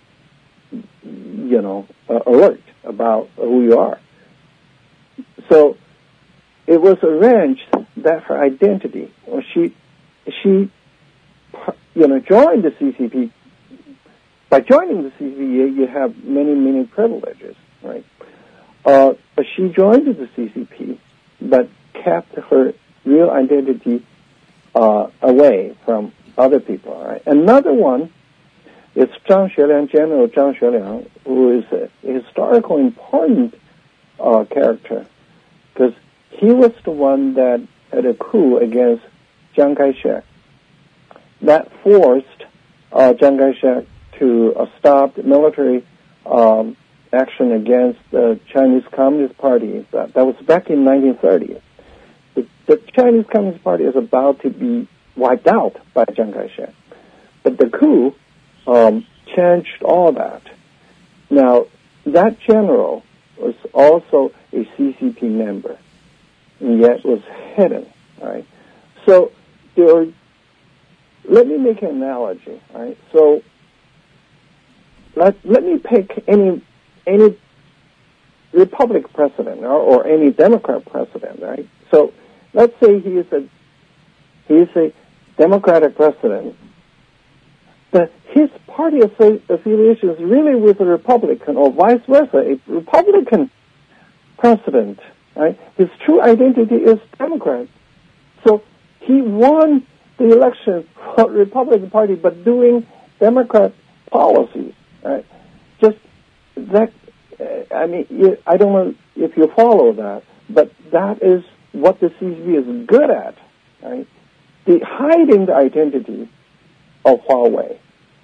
you know, uh, alert about who you are. So it was arranged that her identity, or she, she, you know, joined the C C P. By joining the C C P, you have many, many privileges, right? Uh, but she joined the C C P, but kept her real identity uh, away from other people. Right? Another one is Zhang Xueliang, General Zhang Xueliang, who is a historical important uh, character, because he was the one that had a coup against Chiang Kai-shek that forced uh, Chiang Kai-shek to uh, stop the military um, action against the Chinese Communist Party. That, that was back in nineteen thirty. The, the Chinese Communist Party is about to be wiped out by Chiang Kai-shek. But the coup um, changed all that. Now, that general was also a C C P member, and yet was hidden, right? So, there are, let me make an analogy, right? So, let, let me pick any any Republic president or, or any Democrat president, right? So let's say he is a he is a Democratic president, but his party affi- affiliation is really with a Republican, or vice versa, a Republican president. Right? His true identity is Democrat. So he won the election for the Republican Party, but doing Democrat policies. Right? Just that. Uh, I mean, you, I don't know if you follow that, but that is what the C C P is good at. Right? The hiding the identity of Huawei.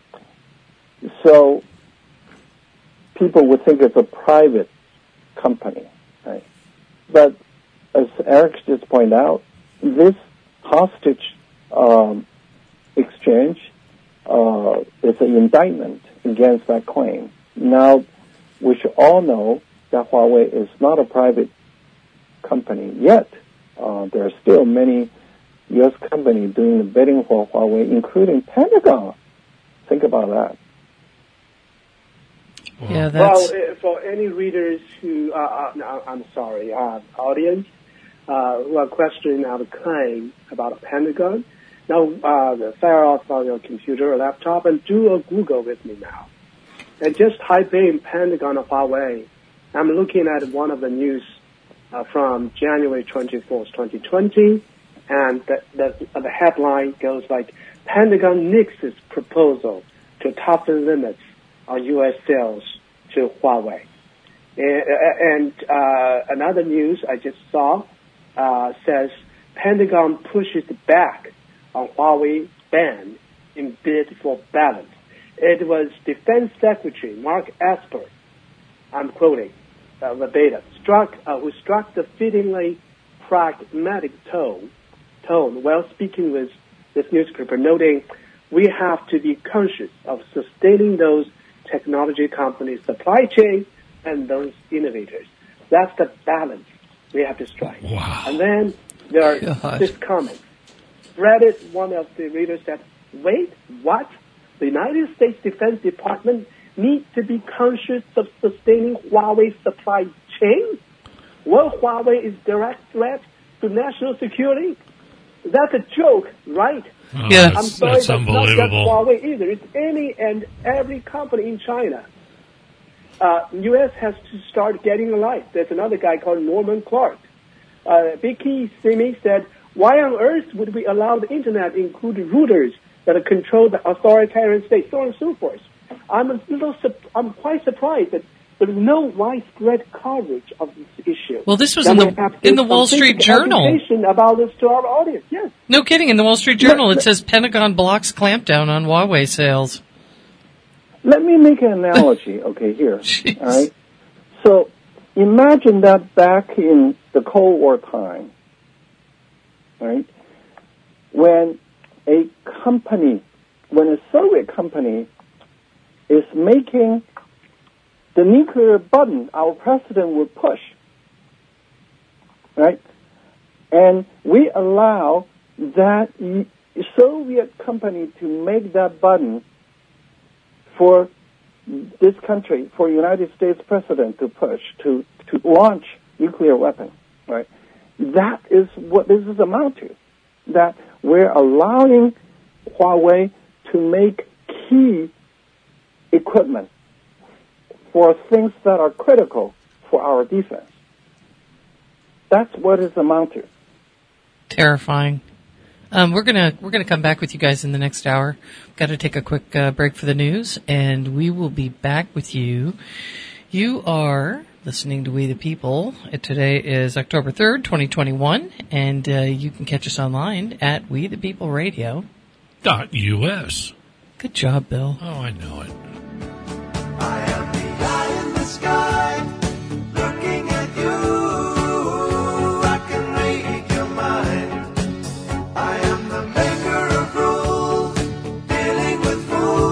So people would think it's a private company, right? But as Eric just pointed out, this hostage um, exchange uh, is an indictment against that claim. Now, we should all know that Huawei is not a private company yet. Uh, there are still many U S companies doing the bidding for Huawei, including Pentagon. Think about that. Yeah, that's... Well, uh, for any readers who, uh, uh, no, I'm sorry, uh, audience, uh, who are questioning our claim about a Pentagon, now uh, fire off on your computer or laptop and do a Google with me now. And just type in Pentagon of Huawei. I'm looking at one of the news uh, from January twenty-fourth, twenty twenty, and the, the, the headline goes like, Pentagon nixes proposal to toughen limits on U S sales to Huawei. And, and uh, another news I just saw uh, says Pentagon pushes back on Huawei ban in bid for balance. It was Defense Secretary Mark Esper, I'm quoting uh, verbatim, struck, uh, who struck the fittingly pragmatic tone, tone while speaking with this newspaper, noting we have to be conscious of sustaining those technology companies' supply chain and those innovators. That's the balance we have to strike. Wow. And then there are God. this comment. Reddit, one of the readers said, wait, what? The United States Defense Department needs to be conscious of sustaining Huawei's supply chain? Well, Huawei is direct threat to national security? That's a joke, right? Oh, Yeah. that's, I'm sorry, that's but not just unbelievable. Huawei either. It's any and every company in China. Uh, U S has to start getting a life. There's another guy called Norman Clark. Uh, Vicky Simi said, why on earth would we allow the Internet include routers that control the authoritarian state, so on and so forth? I'm a little, I'm quite surprised that there is no widespread coverage of this issue. Well, this was That in we the have to in the give Wall some Street basic Journal. education about this to our audience. Yes. No kidding. In the Wall Street Journal, it says Pentagon blocks clampdown on Huawei sales. Let me make an analogy, okay, here. Jeez. All right? So imagine that back in the Cold War time, right, when a company, when a Soviet company is making the nuclear button our president would push, right? And we allow that Soviet company to make that button for this country, for United States president to push, to, to launch nuclear weapons, right? That is what this is amount to, that we're allowing Huawei to make key equipment for things that are critical for our defense. That's what it's amount to. Terrifying. Um, we're gonna we're gonna come back with you guys in the next hour. Got to take a quick uh, break for the news, and we will be back with you. You are listening to We the People. Uh, Today is October third, twenty twenty-one, and uh, you can catch us online at We the People Radio. Dot U S. Good job, Bill. Oh, I know it. I am the eye in the sky, looking at you. I can read your mind. I am the maker of rules, dealing with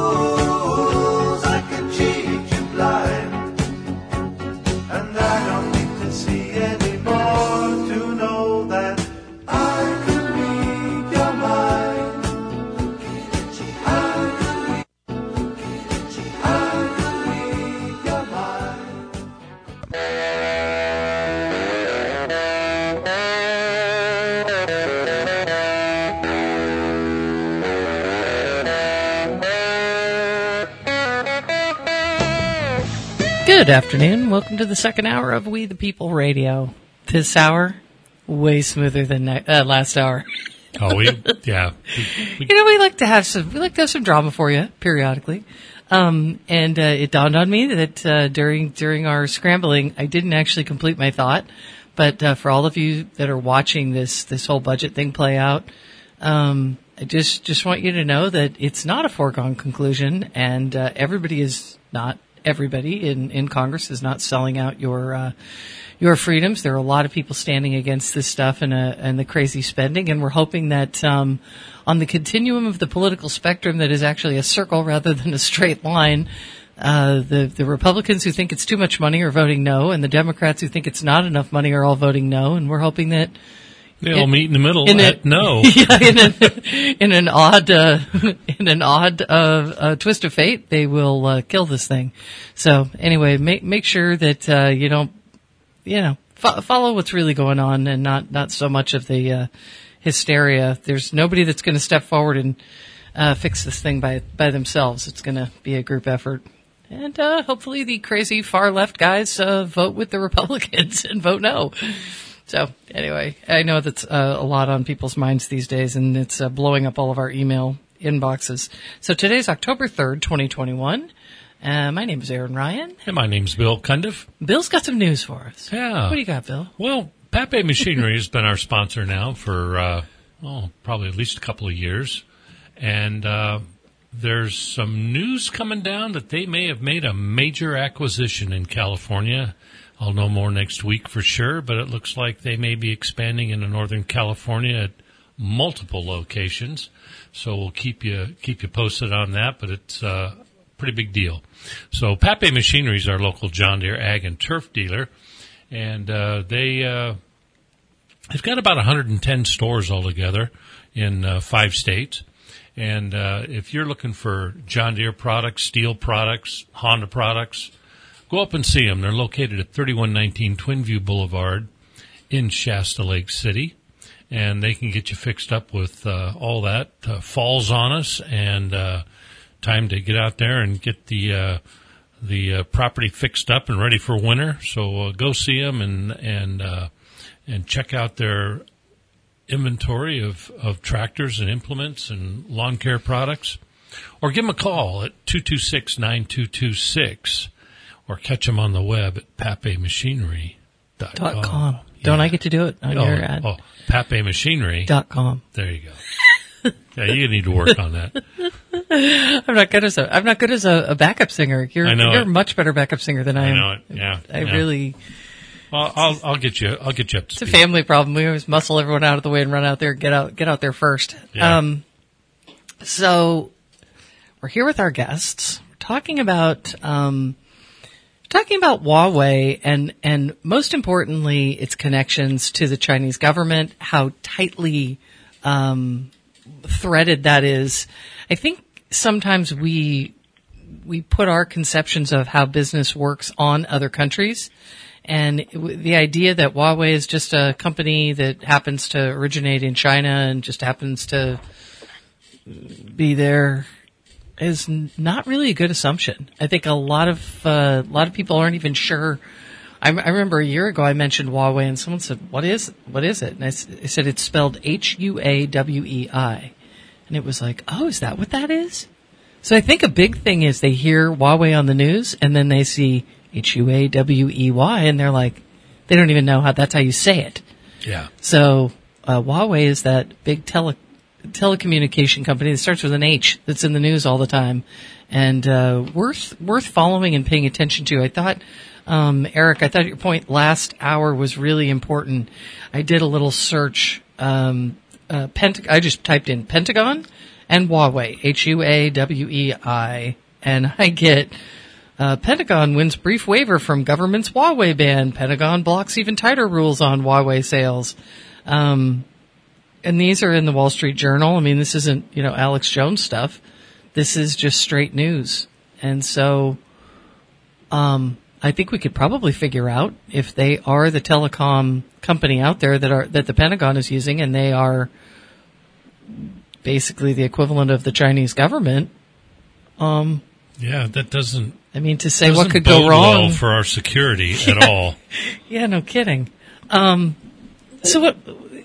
fools. I can cheat you blind, and I don't need to see anymore to know that I can read your mind. I can read, I can read. Good afternoon. Welcome to the second hour of We the People Radio. This hour, way smoother than ne- uh, last hour. Oh, we, yeah. We, we, You know, we like to have some, we like to have some drama for you periodically. Um, and, uh, it dawned on me that, uh, during, during our scrambling, I didn't actually complete my thought. But, uh, for all of you that are watching this, this whole budget thing play out, um, I just, just want you to know that it's not a foregone conclusion, and, uh, everybody is not, everybody in, in Congress is not selling out your, uh, your freedoms. There are a lot of people standing against this stuff and, uh, and the crazy spending, and we're hoping that, um, on the continuum of the political spectrum that is actually a circle rather than a straight line, uh, the, the Republicans who think it's too much money are voting no, and the Democrats who think it's not enough money are all voting no, and we're hoping that they all in, meet in the middle in at a, no. Yeah, in, a, in an odd, uh, in an odd, uh, uh, twist of fate, they will, uh, kill this thing. So anyway, make, make sure that, uh, you don't, you know, fo- follow what's really going on and not, not so much of the, uh, hysteria. There's nobody that's going to step forward and, uh, fix this thing by, by themselves. It's going to be a group effort. And, uh, hopefully the crazy far left guys, uh, vote with the Republicans and vote no. So anyway, I know that's uh, a lot on people's minds these days, and it's uh, blowing up all of our email inboxes. So today's October third, twenty twenty-one. Uh, my name is Aaron Ryan. And my name's Bill Cundiff. Bill's got some news for us. Yeah. What do you got, Bill? Well, Pape Machinery has been our sponsor now for, uh, oh, probably at least a couple of years. And uh, there's some news coming down that they may have made a major acquisition in California. I'll know more next week for sure, but it looks like they may be expanding into Northern California at multiple locations. So we'll keep you keep you posted on that, but it's uh, a pretty big deal. So Pape Machinery is our local John Deere ag and turf dealer, and uh, they uh, they've got about one hundred ten stores altogether in uh, five states. And uh, if you're looking for John Deere products, Steel products, Honda products, go up and see them. They're located at thirty-one nineteen Twinview Boulevard in Shasta Lake City, and they can get you fixed up with uh, all that. Uh, fall's on us, and uh, time to get out there and get the uh, the uh, property fixed up and ready for winter. So uh, go see them and and uh, and check out their inventory of, of tractors and implements and lawn care products, or give them a call at two two six, nine two two six. Or catch them on the web at pape machinery dot com. Dot com. Don't I get to do it on oh, your ad? Oh, pape machinery Dot com. There you go. Yeah, you need to work on that. I'm not good as a I'm not good as a, a backup singer. You're I know you're it. a much better backup singer than I, I am. know it. Yeah. I yeah. really. Well, I'll I'll get you. I'll get you up to It's a speed. family problem. We always muscle everyone out of the way and run out there, get out, get out there first. Yeah. Um, so we're here with our guests. We're talking about, um, talking about Huawei and, and most importantly, its connections to the Chinese government, how tightly, um, threaded that is. I think sometimes we, we put our conceptions of how business works on other countries. And it, the idea that Huawei is just a company that happens to originate in China and just happens to be there is not really a good assumption. I think a lot of uh, a lot of people aren't even sure. I, I remember a year ago I mentioned Huawei and someone said, "What is what is it?" And I, s- I said it's spelled H U A W E I, and it was like, "Oh, is that what that is?" So I think a big thing is they hear Huawei on the news and then they see H U A W E Y, and they're like, they don't even know how that's how you say it. Yeah. So uh, Huawei is that big tele telecommunication company that starts with an H that's in the news all the time, and uh, worth worth following and paying attention to. I thought, um, Eric, I thought your point last hour was really important. I did a little search. Um, uh, Pent- I just typed in Pentagon and Huawei, H U A W E I, and I get. Uh, Pentagon wins brief waiver from government's Huawei ban. Pentagon blocks even tighter rules on Huawei sales. Um, and these are in the Wall Street Journal. I mean, this isn't, you know, Alex Jones stuff. This is just straight news. And so, um, I think we could probably figure out if they are the telecom company out there that are, that the Pentagon is using, and they are basically the equivalent of the Chinese government. Um, Yeah, that doesn't I mean, to say Doesn't what could bode go wrong. well for our security at all. Yeah, no kidding. Um, so what?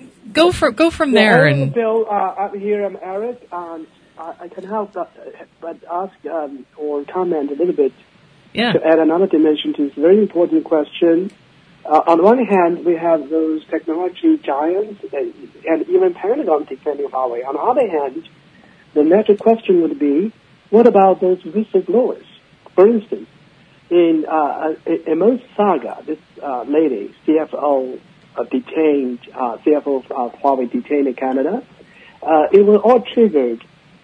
Go from go from Well, there hello, and Bill, uh, I'm here. I'm Eric. Um, I, I can help, but, but ask um, or comment a little bit yeah, to add another dimension to this very important question. Uh, on one hand, we have those technology giants uh, and even Pentagon defending Huawei. On the other hand, the natural question would be, what about those whistleblowers? For instance, in uh, Amos Saga, this uh, lady, C F O, uh, detained, uh, C F O of uh, Huawei detained in Canada, uh, it was all triggered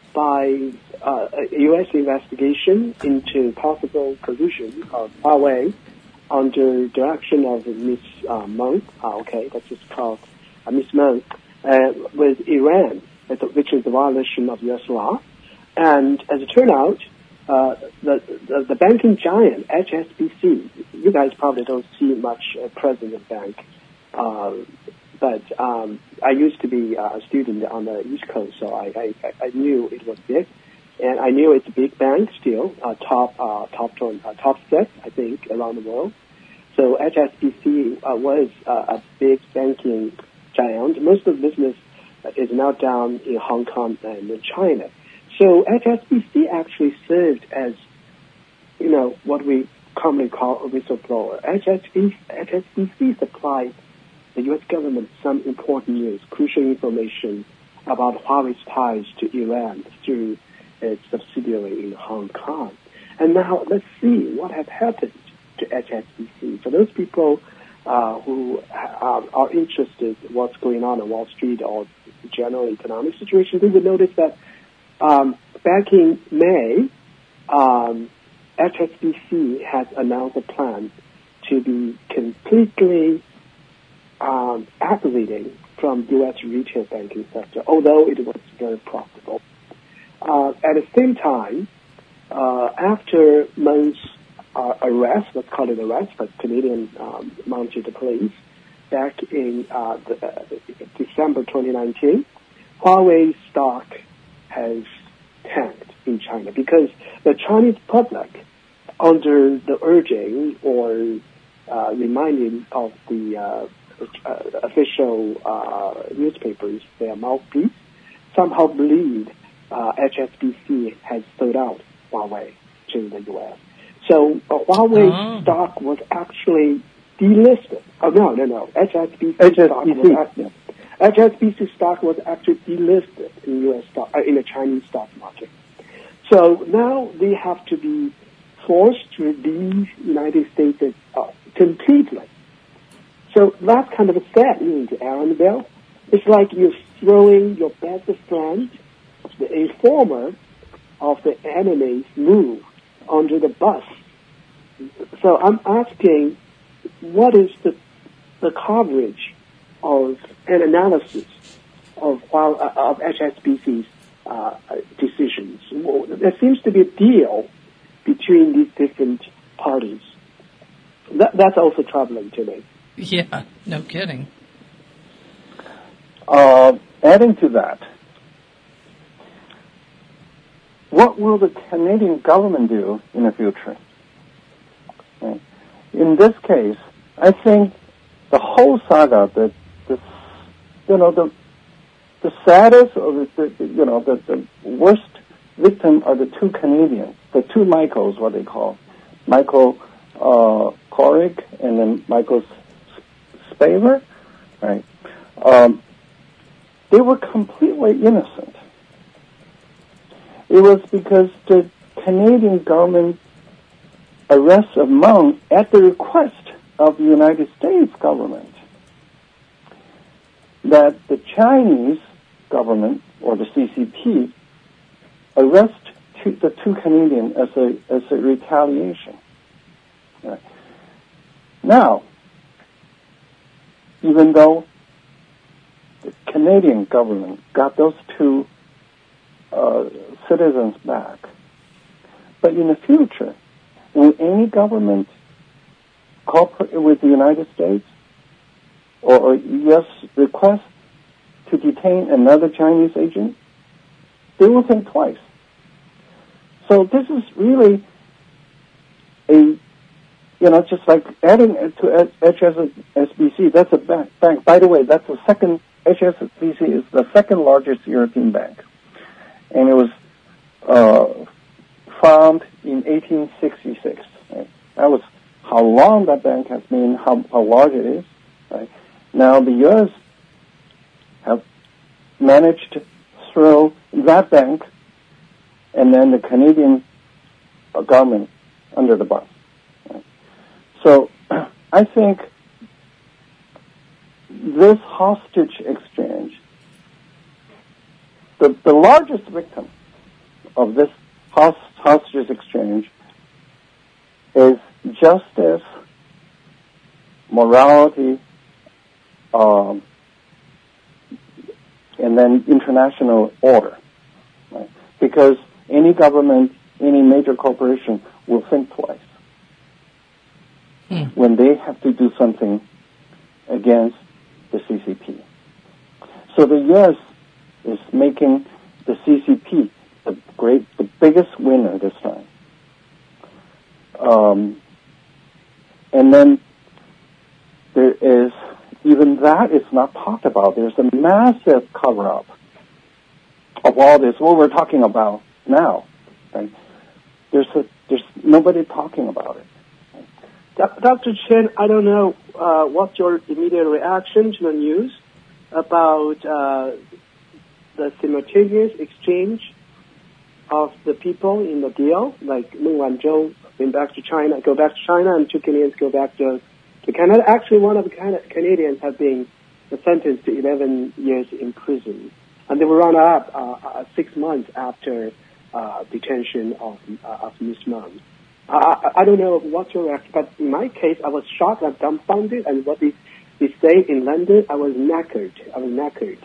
by uh, a U S investigation into possible collusion of Huawei under direction of Miss Uh, Monk, uh, okay, that's just called uh, Miss Monk, uh, with Iran, which is a violation of U S law. And as it turned out, uh, the, the the banking giant H S B C, you guys probably don't see much uh, presence of bank, uh, but um, I used to be a student on the East Coast, so I, I, I knew it was big, and I knew it's a big bank still, uh, top uh, top uh, top six, I think, around the world. So H S B C uh, was uh, a big banking giant. Most of the business is now down in Hong Kong and in China. So H S B C actually served as, you know, what we commonly call a whistleblower. H S B C supplied the U S government some important news, crucial information about Huawei's ties to Iran through its subsidiary in Hong Kong. And now let's see what has happened to H S B C. For those people uh, who uh, are interested in what's going on on Wall Street or the general economic situation, they would notice that um, back in May, um, H S B C has announced a plan to be completely um, exiting from U S retail banking sector, although it was very profitable. Uh, at the same time, uh, after Monk's uh, arrest, let's call it arrest, but Canadian um, mounted police, back in uh, the, uh, December twenty nineteen, Huawei stock has tanked in China because the Chinese public, under the urging or uh, reminding of the uh, uh, official uh, newspapers, their mouthpiece, somehow believed uh, H S B C has sold out Huawei to the U S. So uh, Huawei Oh. stock was actually delisted. Oh, no, no, no. H S B C H S stock B was C. actually, H S B C stock was actually delisted in U S stock, uh, in the Chinese stock market. So now they have to be forced to leave United States uh, completely. So that's kind of a sad news, Aaron Bell. It's like you're throwing your best friend, the informer of the enemy's move, under the bus. So I'm asking, what is the the coverage of an analysis of while uh, of H S B C's uh, decisions? Well, there seems to be a deal between these different parties. That, that's also troubling to me. yeah, no kidding. Uh, adding to that, what will the Canadian government do in the future? Okay. In this case, I think the whole saga, the, the you know, the the saddest or the, the you know the, the worst victim are the two Canadians, the two Michaels, what they call Michael uh, Korick and then Michael Spavor, right? Um, they were completely innocent. It was because the Canadian government arrest of Meng at the request of the United States government that the Chinese government or the C C P arrest two, the two Canadians as a as a retaliation. Right. Now, even though the Canadian government got those two uh, citizens back, but in the future, will any government cooperate with the United States or, or U S request to detain another Chinese agent? They will think twice. So this is really you know, just like adding it to H S B C, that's a bank. bank. By the way, that's the second, H S B C is the second largest European bank. And it was uh, found in eighteen sixty-six. Right? That was how long that bank has been, how, how large it is. Right? Now the U S have managed to throw that bank and then the Canadian government under the bus. Right? So I think this hostage exchange, the, the largest victim of this host, hostage exchange is justice, morality, um, and then international order. Right? Because any government, any major corporation will think twice hmm. when they have to do something against the C C P. So the U S is making the C C P the great, the biggest winner this time. Um, and then there is, even that is not talked about. There's a massive cover-up of all this, what we're talking about now. Right? There's a, there's nobody talking about it. Doctor Chen, I don't know uh, what's your immediate reaction to the news about uh, the simultaneous exchange of the people in the deal, like Meng Wanzhou went back to China, go back to China, and two Canadians go back to, to Canada. Actually, one of the Canadians have been sentenced to eleven years in prison, and they were run up uh, uh, six months after uh, detention of uh, of Miss Meng. I, I don't know what's your reaction, but in my case, I was shocked and dumbfounded, and what they, they say in London, I was knackered. I was knackered.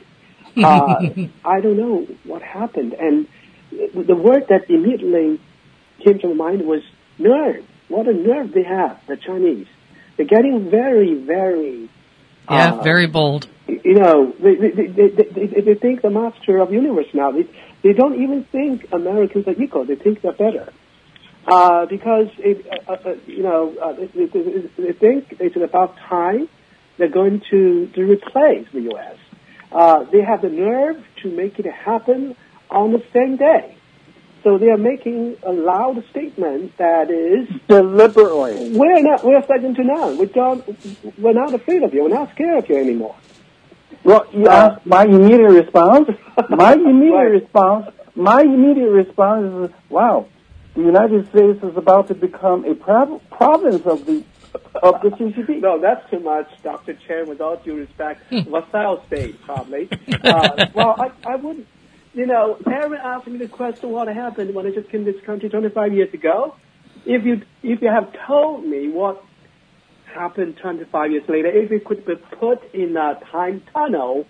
Uh, I don't know what happened, and the word that immediately came to mind was nerve. What a nerve they have, the Chinese. They're getting very, very... Yeah, uh, very bold. You know, they, they, they, they, they think the master of the universe now. They, they don't even think Americans are equal. They think they're better. Uh, because, it, uh, uh, you know, uh, they, they, they think it's about time they're going to, to replace the U S. Uh, they have the nerve to make it happen on the same day. So they are making a loud statement that is deliberately. We're not. We're second to none. We don't. We're not afraid of you. We're not scared of you anymore. Well, you uh, asked my immediate response. My immediate right. response. My immediate response is, "Wow, the United States is about to become a prov- province of the of the C C P." No, that's too much, Doctor Chen. With all due respect, vassal state probably. Uh, well, I, I wouldn't. You know, Aaron asked me the question, what happened when I just came to this country twenty-five years ago. If you if you have told me what happened twenty-five years later, if it could be put in a time tunnel,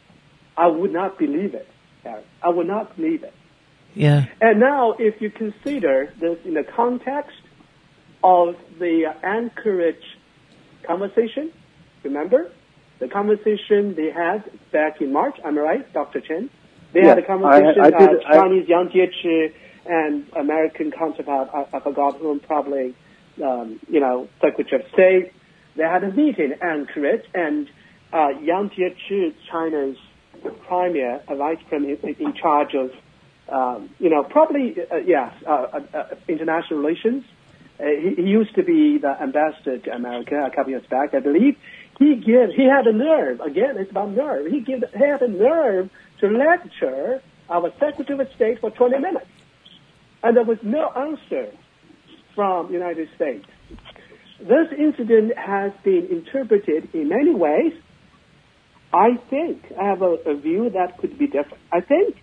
I would not believe it, Aaron. I would not believe it. Yeah. And now, if you consider this in the context of the Anchorage conversation, remember? The conversation they had back in March, am I right, Doctor Chen? They yes, had a conversation, I, I did, uh, Chinese Yang Jiechi and American counterpart, I, I forgot whom, probably, um, you know, Secretary of State. They had a meeting in Anchorage, and uh, Yang Jiechi, China's premier, a vice president in, in charge of, um, you know, probably, uh, yes, uh, uh, uh, international relations. Uh, he, he used to be the ambassador to America a couple years back, I believe. He give, he had a nerve, again, it's about nerve. He, give, he had a nerve to lecture our Secretary of State for twenty minutes. And there was no answer from the United States. This incident has been interpreted in many ways. I think I have a, a view that could be different. I think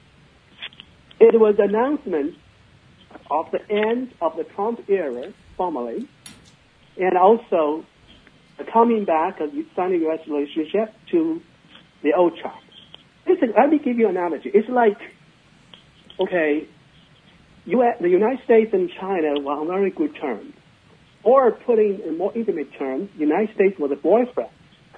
it was an announcement of the end of the Trump era, formally, and also the coming back of China-U S relationship to the old Trump. Listen, let me give you an analogy. It's like, okay, U S, the United States and China were on very good terms. Or putting in more intimate terms, the United States was a boyfriend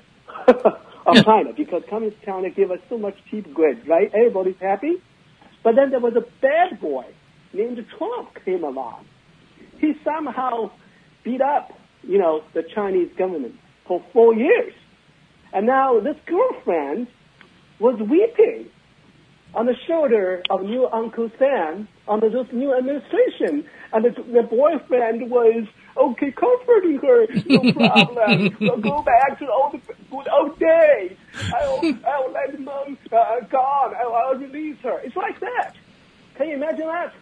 of China because Communist China gave us so much cheap goods, right? Everybody's happy. But then there was a bad boy named Trump came along. He somehow beat up you know, the Chinese government for four years. And now this girlfriend was weeping on the shoulder of new Uncle Sam under this new administration. And the, the boyfriend was, okay, comforting her, no problem. We'll go back to the old, good old days. I'll, I'll let mom uh, gone. I'll, I'll release her. It's like that. Can you imagine that?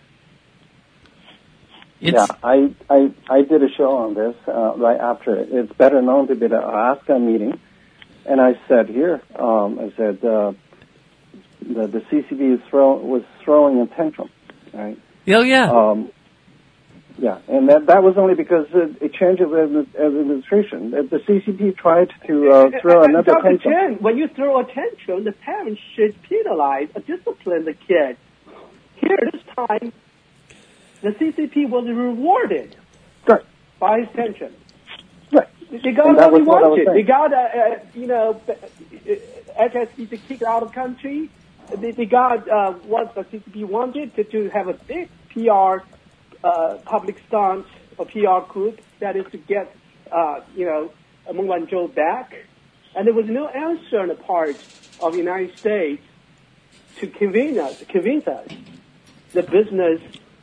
It's, yeah, I, I I did a show on this uh, right after it. It's better known to be the Alaska meeting, and I said here, um, I said uh, the the C C P is throw, was throwing a tantrum, right? Oh yeah. Um, yeah, and that that was only because a, a change of administration. The C C P tried to uh, throw and, another Doctor tantrum. Chen, when you throw a tantrum, the parents should penalize or discipline the kid. Here, this time, the C C P was rewarded Right. by his tantrum. Right. They got And what that they was what I was wanted. They saying. got, uh, uh, you know, H S B to kick out of the country. They, they got uh, what the C C P wanted to, to have a big P R uh, public stance or P R group, that is to get, uh, you know, Meng Wanzhou back. And there was no answer on the part of the United States to convince us, convince us the business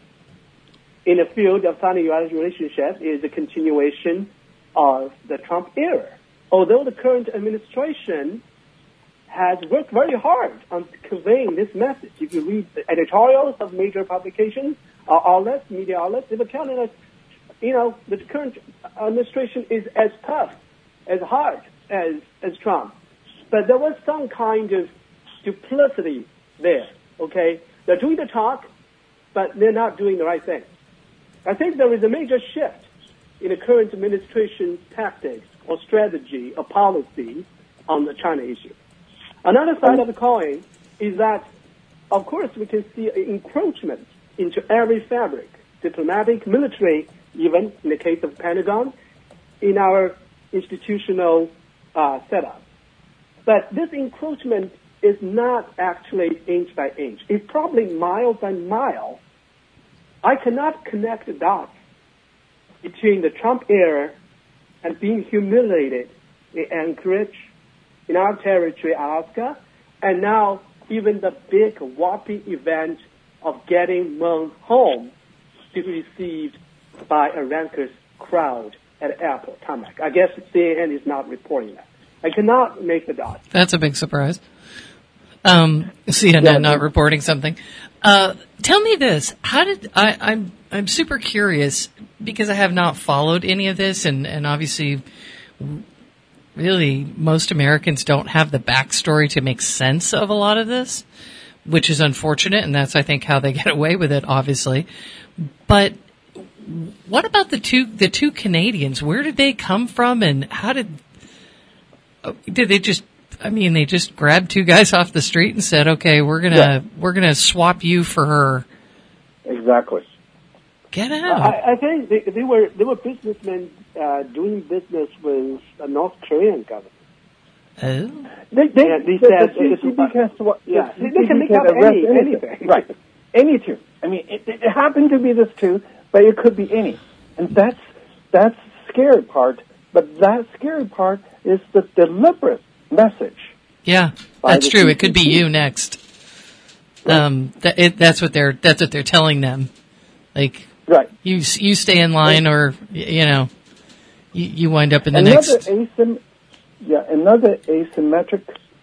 in the field of Sino-U S relationship is a continuation of the Trump era. Although the current administration has worked very hard on conveying this message. If you read the editorials of major publications, uh, outlets, media outlets, they were telling us, you know, the current administration is as tough, as hard as, as Trump. But there was some kind of duplicity there, okay? They're doing the talk, but they're not doing the right thing. I think there is a major shift in the current administration's tactics or strategy or policy on the China issue. Another side of the coin is that, of course, we can see an encroachment into every fabric, diplomatic, military, even in the case of Pentagon, in our institutional uh, setup. But this encroachment is not actually inch by inch. It's probably mile by mile. I cannot connect the dots between the Trump era and being humiliated in Anchorage, in our territory, Alaska, and now even the big whopping event of getting Meng home to be received by a rancorous crowd at the airport tarmac. I guess C N N is not reporting that. I cannot make the dots. That's a big surprise. Um, C N N Yeah, not reporting something. Uh, tell me this: How did I, I'm? I'm super curious because I have not followed any of this, and and obviously, really, most Americans don't have the backstory to make sense of a lot of this, which is unfortunate, and that's I think how they get away with it, obviously. But what about the two the two Canadians? Where did they come from, and how did did they just? I mean, they just grabbed two guys off the street and said, "Okay, we're gonna Yeah. we're gonna swap you for her." Exactly. Get out! I, I think they, they were they were businessmen uh, doing business with the North Korean government. Oh, They, they, Yeah, they the, said the it's C C P about- can, swa- yeah, the they C C P can make can up arrest any- anything. Right. Any two. I mean, it, it happened to be this two, but it could be any. And that's, that's the scary part. But that scary part is the deliberate message. yeah, By that's the true. It could be C C P. you next. Um, that, it, that's what they're that's what they're telling them. Like Right. you you stay in line, or y- you know, you, you wind up in the Another next. asym- yeah, another asymmetric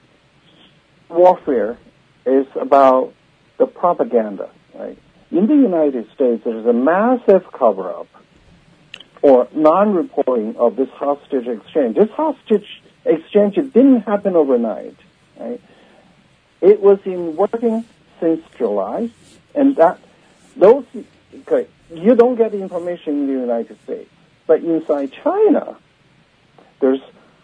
warfare is about the propaganda, right? In the United States, there's a massive cover-up or non-reporting of this hostage exchange. This hostage exchange didn't happen overnight, right? It was in working since July, and that those okay, you don't get the information in the United States, but inside China, there's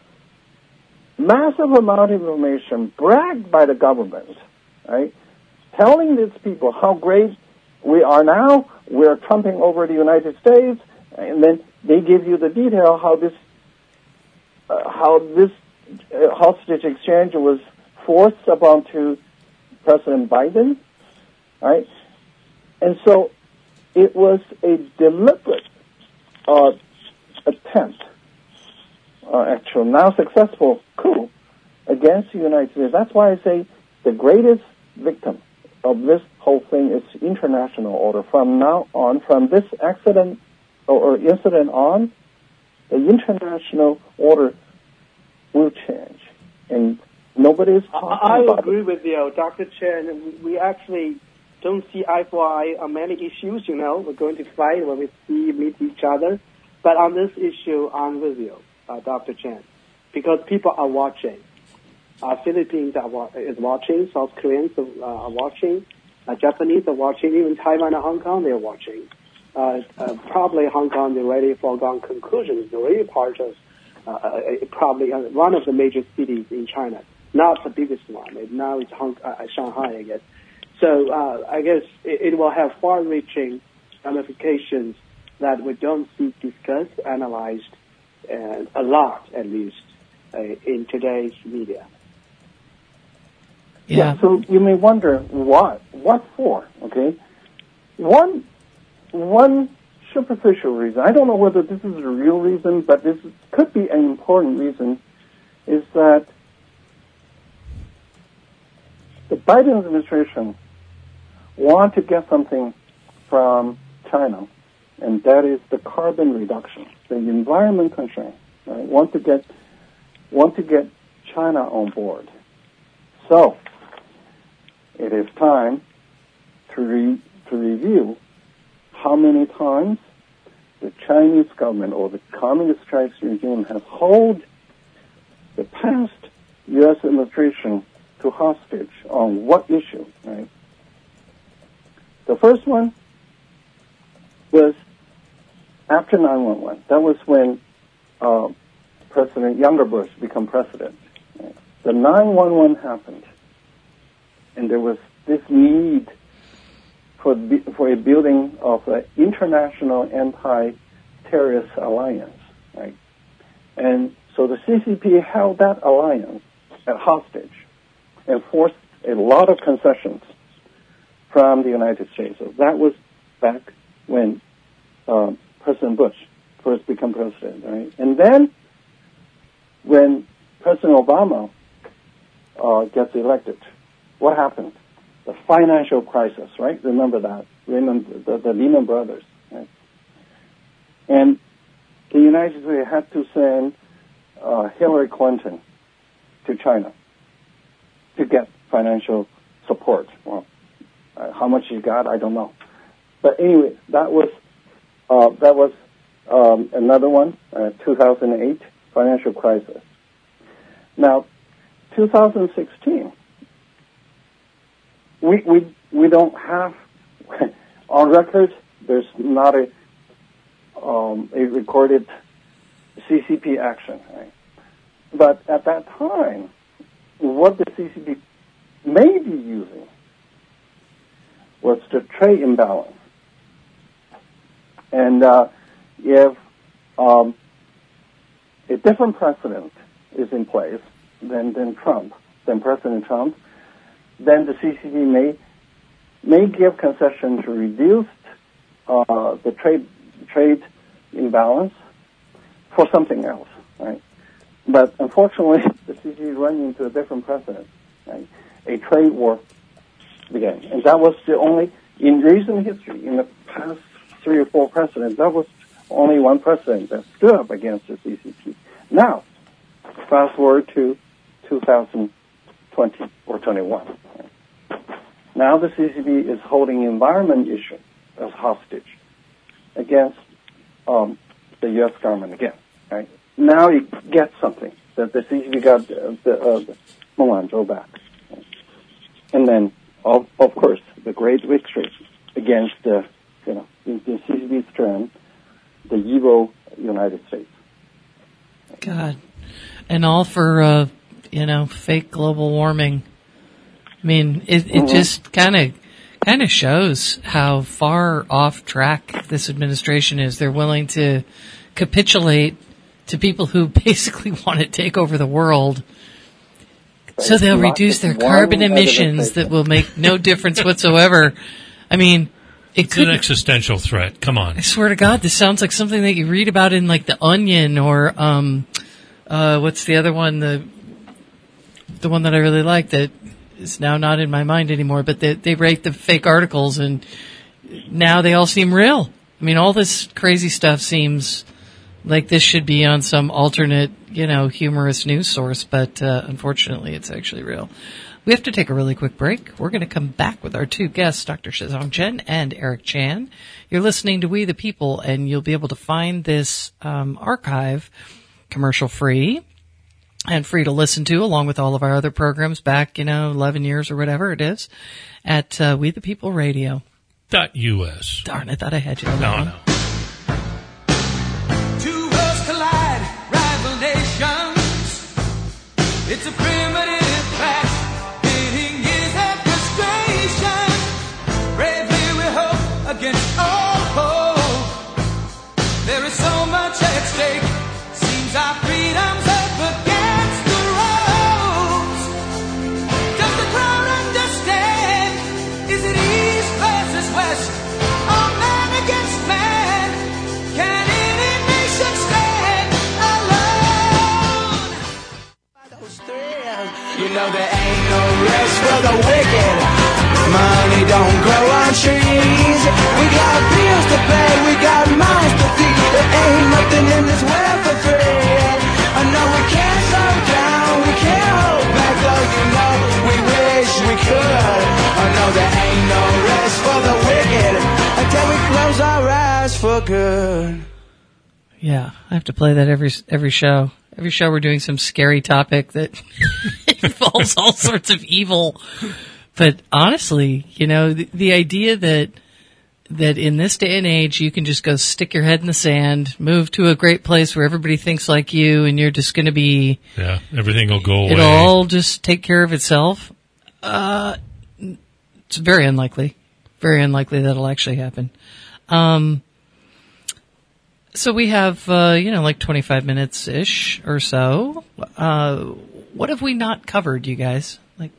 massive amount of information bragged by the government, right? Telling these people how great we are now, we're trumping over the United States, and then they give you the detail how this uh, how this uh, hostage exchange was forced upon to President Biden, right? And so it was a deliberate uh, attempt, uh, actual now successful coup against the United States. That's why I say the greatest victim of this whole thing is international order. From now on, from this accident or, or incident on, the international order will change, and nobody is talking I, I about agree it. with you, Doctor Chen. We actually don't see eye for eye on many issues, you know. We're going to fight when we see, meet each other. But on this issue, I'm with you, uh, Doctor Chen, because people are watching. Uh, Philippines are wa- is watching, South Koreans are, uh, are watching, uh, Japanese are watching, even Taiwan and Hong Kong, they're watching. Uh, uh, probably Hong Kong, the already foregone conclusion is already part of uh, uh, probably uh, one of the major cities in China, not the biggest one. It, now it's Hong, uh, Shanghai, I guess. So uh, I guess it, it will have far-reaching ramifications that we don't see discussed, analyzed, uh, a lot at least uh, in today's media. Yeah. So you may wonder what, what for? Okay, one, one superficial reason. I don't know whether this is a real reason, but this could be an important reason. Is that the Biden administration want to get something from China, and that is the carbon reduction, the environment concern. Right? Want to get want to get China on board. So it is time to re, to review how many times the Chinese government or the Communist Chinese regime has held the past U S administration to hostage on what issue, right? The first one was after nine one one. That was when uh, President Younger Bush became president. Right? The nine one one happened, and there was this need for for a building of an international anti-terrorist alliance, right? And so the C C P held that alliance at hostage and forced a lot of concessions from the United States. So that was back when uh, President Bush first became president, right? And then when President Obama uh, gets elected, what happened? The financial crisis, right? Remember that, Lehman, the, the Lehman Brothers, right? And the United States had to send uh, Hillary Clinton to China to get financial support. Well, uh, how much she got, I don't know. But anyway, that was uh, that was um, another one, uh, two thousand eight financial crisis. Now, two thousand sixteen, we we we don't have on record. There's not a um, a recorded C C P action, right? But at that time, what the C C P may be using was the trade imbalance. And uh, if um, a different president is in place than, than Trump, than President Trump, then the C C P may may give concession to reduce uh, the trade trade imbalance for something else, right? But unfortunately, the C C P ran into a different precedent, right? A trade war began, and that was the only in recent history, in the past three or four precedents, that was only one precedent that stood up against the C C P. Now, fast forward to two thousand twenty or twenty-one. Now the C C P is holding environment issue as hostage against um, the U S government again. Right? Now you get something that the C C P got uh, the, uh, the Melanzhou back, right? And then of, of course the great victory against the you know in the C C P's term, the evil United States. God, and all for uh, you know fake global warming. I mean, it, it mm-hmm. just kind of kind of shows how far off track this administration is. They're willing to capitulate to people who basically want to take over the world, but so they'll reduce their carbon emissions that will make no difference whatsoever. I mean, It It's an could. existential threat. Come on. I swear to God, this sounds like something that you read about in like The Onion or um, uh, what's the other one? The the one that I really like that is now not in my mind anymore. But they they rate the fake articles, and now they all seem real. I mean, all this crazy stuff seems like this should be on some alternate, you know, humorous news source, but uh, unfortunately, it's actually real. We have to take a really quick break. We're going to come back with our two guests, Doctor Shizong Chen and Eric Chan. You're listening to We the People, and you'll be able to find this um, archive commercial-free and free to listen to, along with all of our other programs back, you know, eleven years or whatever it is, at uh, We the People Radio. Dot U S. Darn, I thought I had you on No, that one. no. Two worlds collide, rival nations. It's a primitive clash, pitting years of frustration. Bravely we hope against all hope. There is so much at stake. Seems our freedom's up against the ropes. Does the crowd understand? Is it east versus west? Or man against man? Can any nation stand alone? You know there ain't no rest for the wicked. Money don't grow on trees. We got bills to pay, we got mouths to feed. There ain't nothing in this world for free. I know we can't slow down, we can't hold back, though you know we wish we could. I know there ain't no rest for the wicked until we close our eyes for good. Yeah, I have to play that every every show. Every show we're doing some scary topic that involves all sorts of evil. But honestly, you know, the, the idea that that in this day and age you can just go stick your head in the sand, move to a great place where everybody thinks like you, and you're just going to be, Yeah, everything will go away. it'll all just take care of itself. Uh, it's very unlikely. Very unlikely that'll actually happen. Um, so we have, uh, you know, like twenty-five minutes ish or so. Uh, what have we not covered, you guys? Like,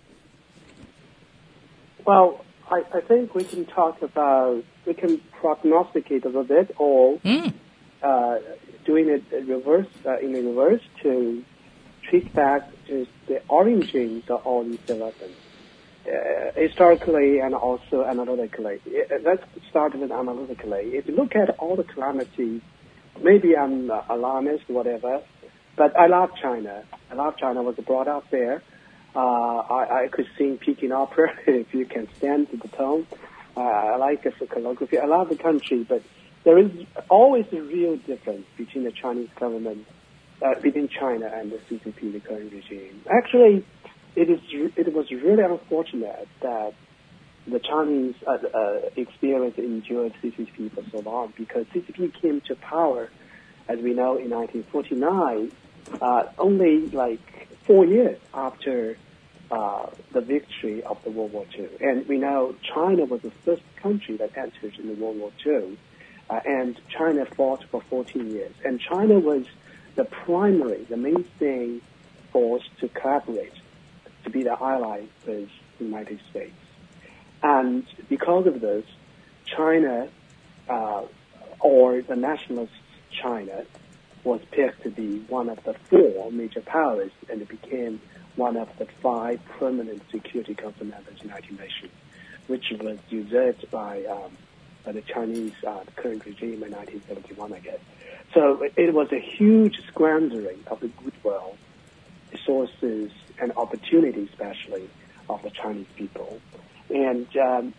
Well, I, I think we can talk about, we can prognosticate a little bit, or mm, uh, doing it in reverse, uh, in the reverse to trace back to the origins of all these developments, uh, historically and also analytically. Uh, Let's start with analytically. If you look at all the calamities, maybe I'm uh, alarmist, whatever, but I love China. I love China. I was brought up there. Uh, I, I could sing Peking opera if you can stand the tone. Uh, I like the calligraphy. I love the country, but there is always a real difference between the Chinese government, uh, between China and the C C P, the current regime. Actually, it is it was really unfortunate that the Chinese uh, uh, experience endured C C P for so long, because C C P came to power, as we know, in nineteen forty-nine, uh, only like four years after uh, the victory of the World War Two. And we know China was the first country that entered in the World War Two, uh, and China fought for fourteen years. And China was the primary, the main thing force to collaborate, to be the ally with the United States. And because of this, China, uh, or the nationalist China, was picked to be one of the four major powers, and it became one of the five permanent Security Council members of the United Nations, which was usurped by, um, by the Chinese uh, the current regime in nineteen seventy-one, I guess. So it was a huge squandering of the goodwill, resources, and opportunities, especially, of the Chinese people. And um,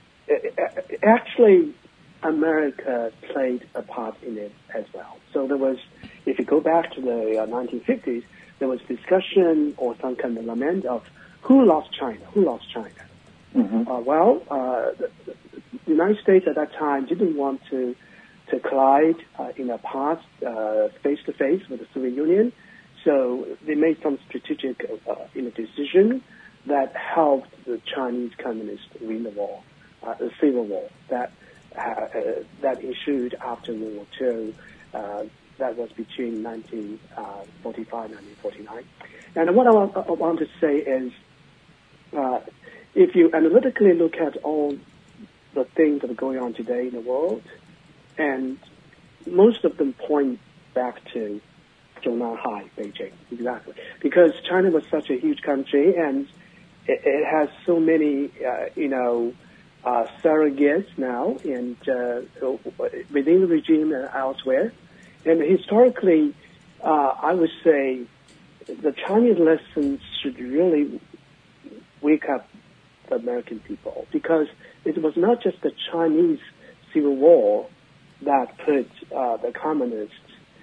actually, America played a part in it as well. So there was, if you go back to the uh, nineteen fifties, there was discussion or some kind of lament of who lost China, who lost China. Mm-hmm. Uh, well, uh, the, the United States at that time didn't want to to collide uh, in a past uh, face-to-face with the Soviet Union, so they made some strategic uh, in a decision that helped the Chinese communists win the war, uh, the civil war that uh, uh, that ensued after World War Two. Uh, that was between nineteen forty-five and nineteen forty-nine. And what I want, I want to say is, uh, if you analytically look at all the things that are going on today in the world, and most of them point back to Zhongnanhai, Beijing, exactly. Because China was such a huge country, and it, it has so many, uh, you know, uh, surrogates now, and uh, within the regime and elsewhere. And historically, uh, I would say the Chinese lessons should really wake up the American people, because it was not just the Chinese Civil War that put uh, the communists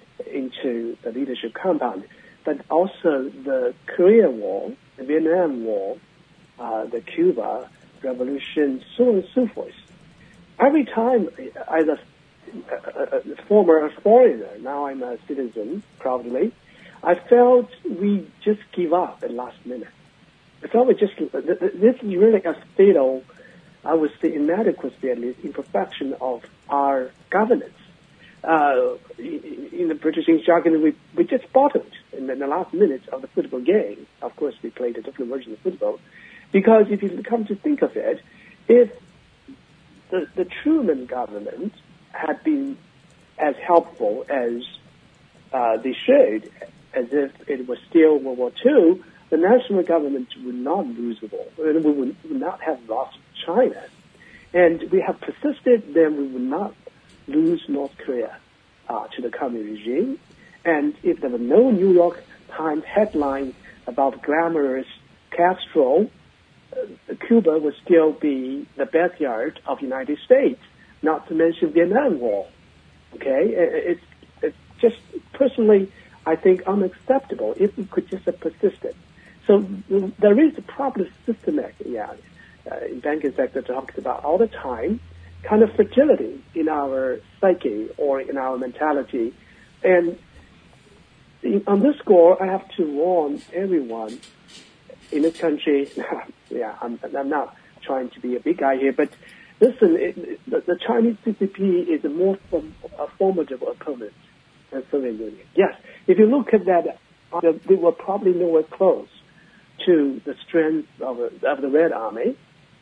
into the leadership compound, but also the Korea War, the Vietnam War, uh, the Cuba Revolution, so on and so forth. Every time, as a, a, a former foreigner, now I'm a citizen, proudly, I felt we just give up at the last minute. I felt we just, this is really a fatal, I would say, inadequacy, at least, imperfection of our governance. Uh, in the British jargon, we, we just bottled in the, in the last minutes of the football game. Of course, we played a different version of football. Because if you come to think of it, if the, the Truman government had been as helpful as uh, they should, as if it was still World War Two, the national government would not lose the war. We would, would not have lost China. And we have persisted, then we would not lose North Korea uh, to the communist regime. And if there were no New York Times headline about glamorous Castro, uh, Cuba would still be the backyard of the United States, not to mention Vietnam War. Okay? It's, it's just, personally, I think unacceptable if we could just have persisted. So there is a problem systematic, yeah, uh, in banking sector talks about all the time, kind of fragility in our psyche or in our mentality. And in, on this score, I have to warn everyone in this country. yeah, I'm, I'm not trying to be a big guy here, but listen, it, the, the Chinese C C P is a more form, a formidable opponent than Soviet Union. Yes, if you look at that, they were probably nowhere close to the strength of, of the Red Army,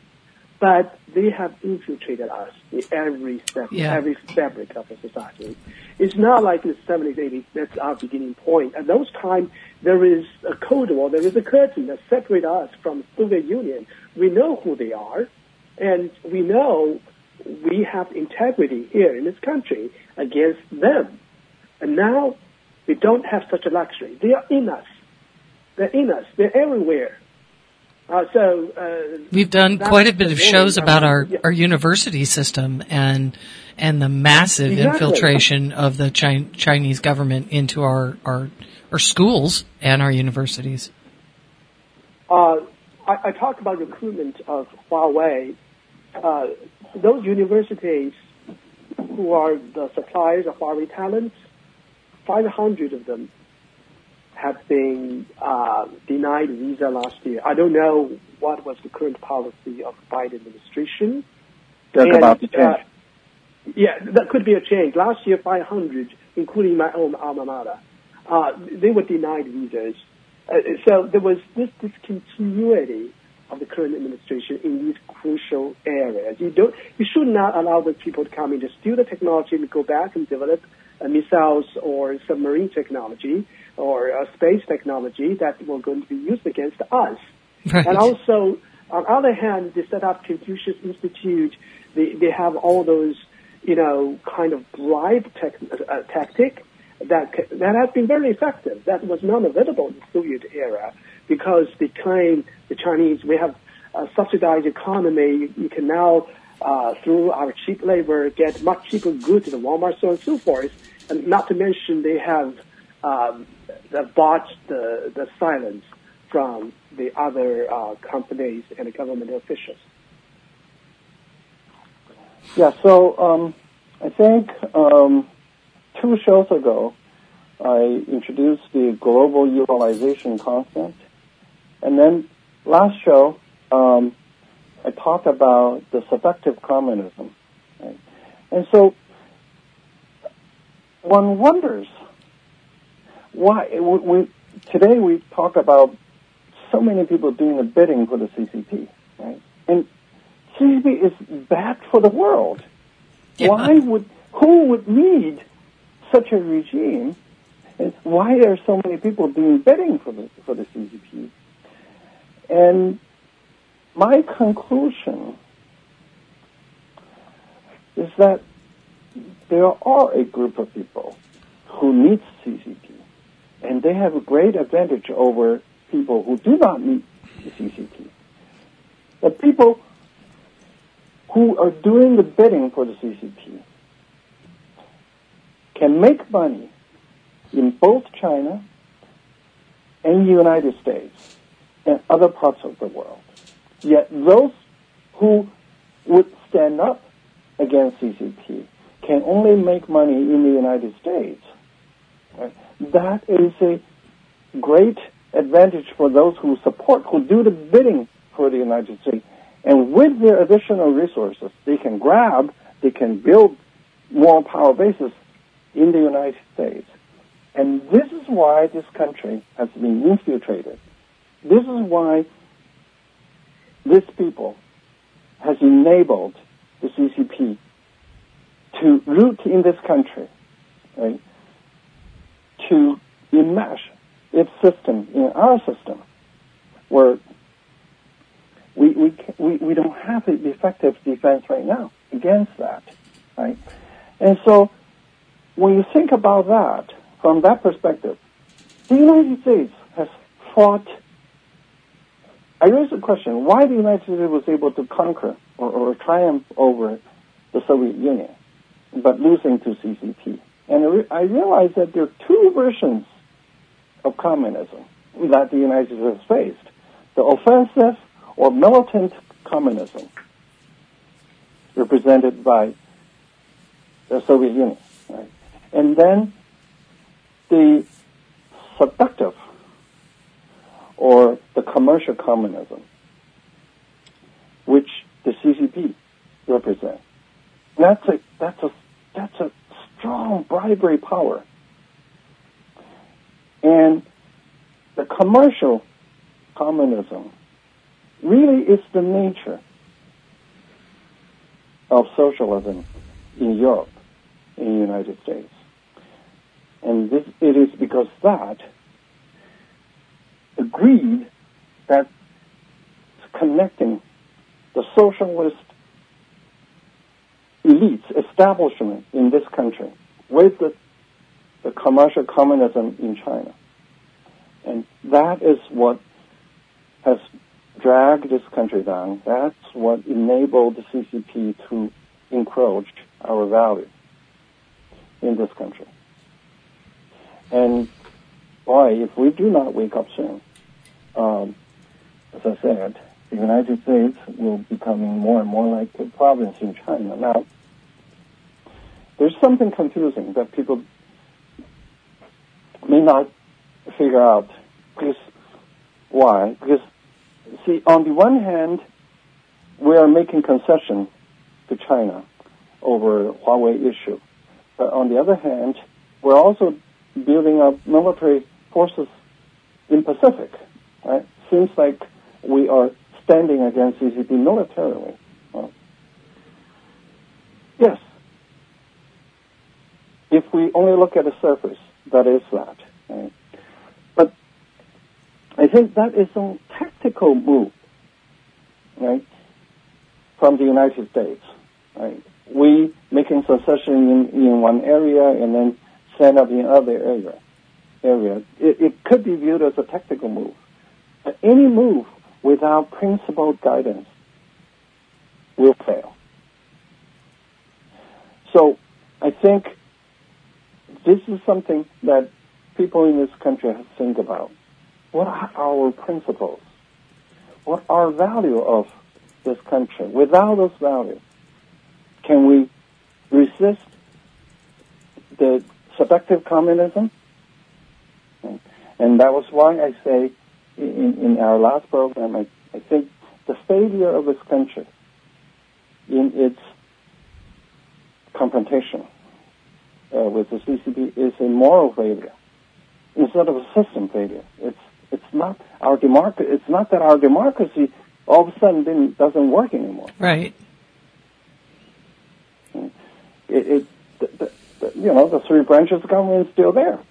but they have infiltrated us in every step, yeah. every fabric of the society. It's not like in the seventies, eighties, that's our beginning point. At those times, there is a code wall, there is a curtain that separates us from the Soviet Union. We know who they are, and we know we have integrity here in this country against them. And now, we don't have such a luxury. They are in us. They're in us. They're everywhere. Uh, so uh, we've done quite a bit of shows um, about our, yeah. our university system and and the massive exactly. infiltration of the Chi- Chinese government into our, our our schools and our universities. Uh, I, I talk about recruitment of Huawei. Uh, those universities who are the suppliers of Huawei talents, five hundred of them have been uh, denied visa last year. I don't know what was the current policy of the Biden administration. That's and, about to change. Uh, yeah, that could be a change. Last year, five hundred, including my own alma mater, uh, they were denied visas. Uh, so there was this discontinuity of the current administration in these crucial areas. You don't, you should not allow the people to come in to steal the technology and go back and develop uh, missiles or submarine technology or uh, space technology that were going to be used against us. Right. And also, on the other hand, they set up Confucius Institute. They, they have all those, you know, kind of bribe tech, uh, tactic that that has been very effective. That was not available in the Soviet era because they claim the Chinese, we have a subsidized economy. You can now, uh, through our cheap labor, get much cheaper goods at Walmart, so on and so forth. And not to mention they have um, bought the, the silence from the other uh, companies and the government officials. Yeah, so um, I think um, two shows ago, I introduced the global utilization concept. And then last show, um, I talked about the seductive communism. Right? And so one wonders why, we, we, today we talk about so many people doing the bidding for the C C P, right? And C C P is bad for the world. Yeah. Why would, who would need such a regime? And why are so many people doing bidding for the, for the C C P? And my conclusion is that there are a group of people who need C C P, and they have a great advantage over people who do not need the C C P. The people who are doing the bidding for the C C P can make money in both China and the United States and other parts of the world. Yet those who would stand up against C C P can only make money in the United States. Right? That is a great advantage for those who support, who do the bidding for the United States. And with their additional resources, they can grab, they can build more power bases in the United States. And this is why this country has been infiltrated. This is why this people has enabled the C C P to root in this country, right? To enmesh its system in our system, where we we we, we don't have an effective defense right now against that, right? And so when you think about that from that perspective, the United States has fought. I raise the question: why the United States was able to conquer or, or triumph over the Soviet Union, but losing to C C P? And I, re- I realize that there are two versions of communism that the United States has faced: the offensive or militant communism, represented by the Soviet Union, right? And then the seductive or the commercial communism, which the C C P represents. That's a that's a that's a strong bribery power. And the commercial communism really is the nature of socialism in Europe, in the United States. And this, it is because that the greed that's connecting the socialist elites, establishment in this country with the, the commercial communism in China. And that is what has dragged this country down. That's what enabled the C C P to encroach our value in this country. And boy, if we do not wake up soon, um, as I said, the United States will be becoming more and more like a province in China. Now, there's something confusing that people may not figure out. Because why? Because, see, on the one hand, we are making concession to China over Huawei issue. But on the other hand, we're also building up military forces in Pacific. Right? Seems like we are standing against C C P militarily. Well, yes. If we only look at the surface, that is that. Right? But I think that is a tactical move, right, from the United States. Right? We making concession in, in one area and then stand up in other area. Area. It, it could be viewed as a tactical move. But any move without principled guidance will fail. So I think this is something that people in this country have to think about. What are our principles? What are value of this country? Without those values, can we resist the seductive communism? And that was why I say in, in our last program, I, I think the failure of this country in its confrontation uh, with the C C P is a moral failure instead of a system failure. It's it's not our democracy. It's not that our democracy all of a sudden didn't, doesn't work anymore. Right. It, it the, the, the, you know, the three branches of government is still there.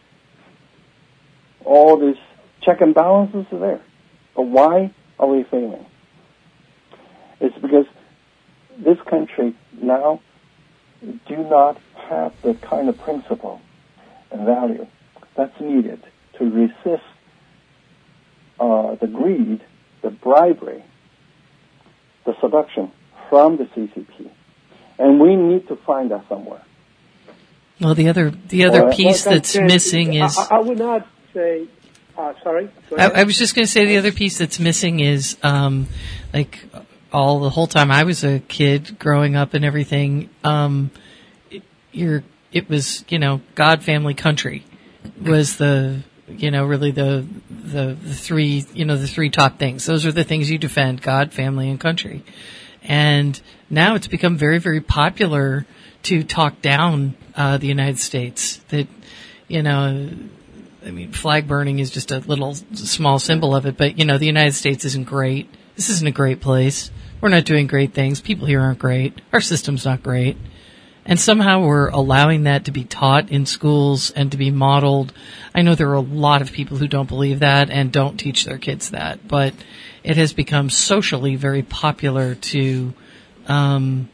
All these check and balances are there. But why are we failing? It's because this country now do not have the kind of principle and value that's needed to resist uh, the greed, the bribery, the seduction from the C C P. And we need to find that somewhere. Well, the other the other Well, piece Well, that's uh, missing is. I, I would not say. Uh, sorry. Go I, ahead. I was just going to say the other piece that's missing is, um, like, all the whole time I was a kid growing up and everything. Um, it, you're, it was, you know, God, family, country was the, you know, really the, the the three, you know, the three top things. Those are the things you defend: God, family, and country. And now it's become very, very popular to talk down uh, the United States. That, you know, I mean, flag burning is just a little small symbol of it, but, you know, the United States isn't great. This isn't a great place. We're not doing great things. People here aren't great. Our system's not great. And somehow we're allowing that to be taught in schools and to be modeled. I know there are a lot of people who don't believe that and don't teach their kids that, but it has become socially very popular to, um,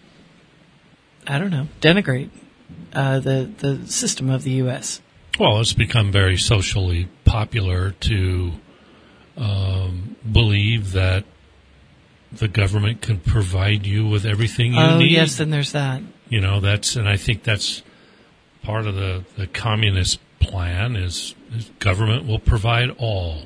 I don't know, denigrate uh, the, the system of the U S Well, it's become very socially popular to um, believe that the government can provide you with everything you Oh, need. yes, then there's that. You know, that's, and I think that's part of the, the communist plan is, is government will provide all.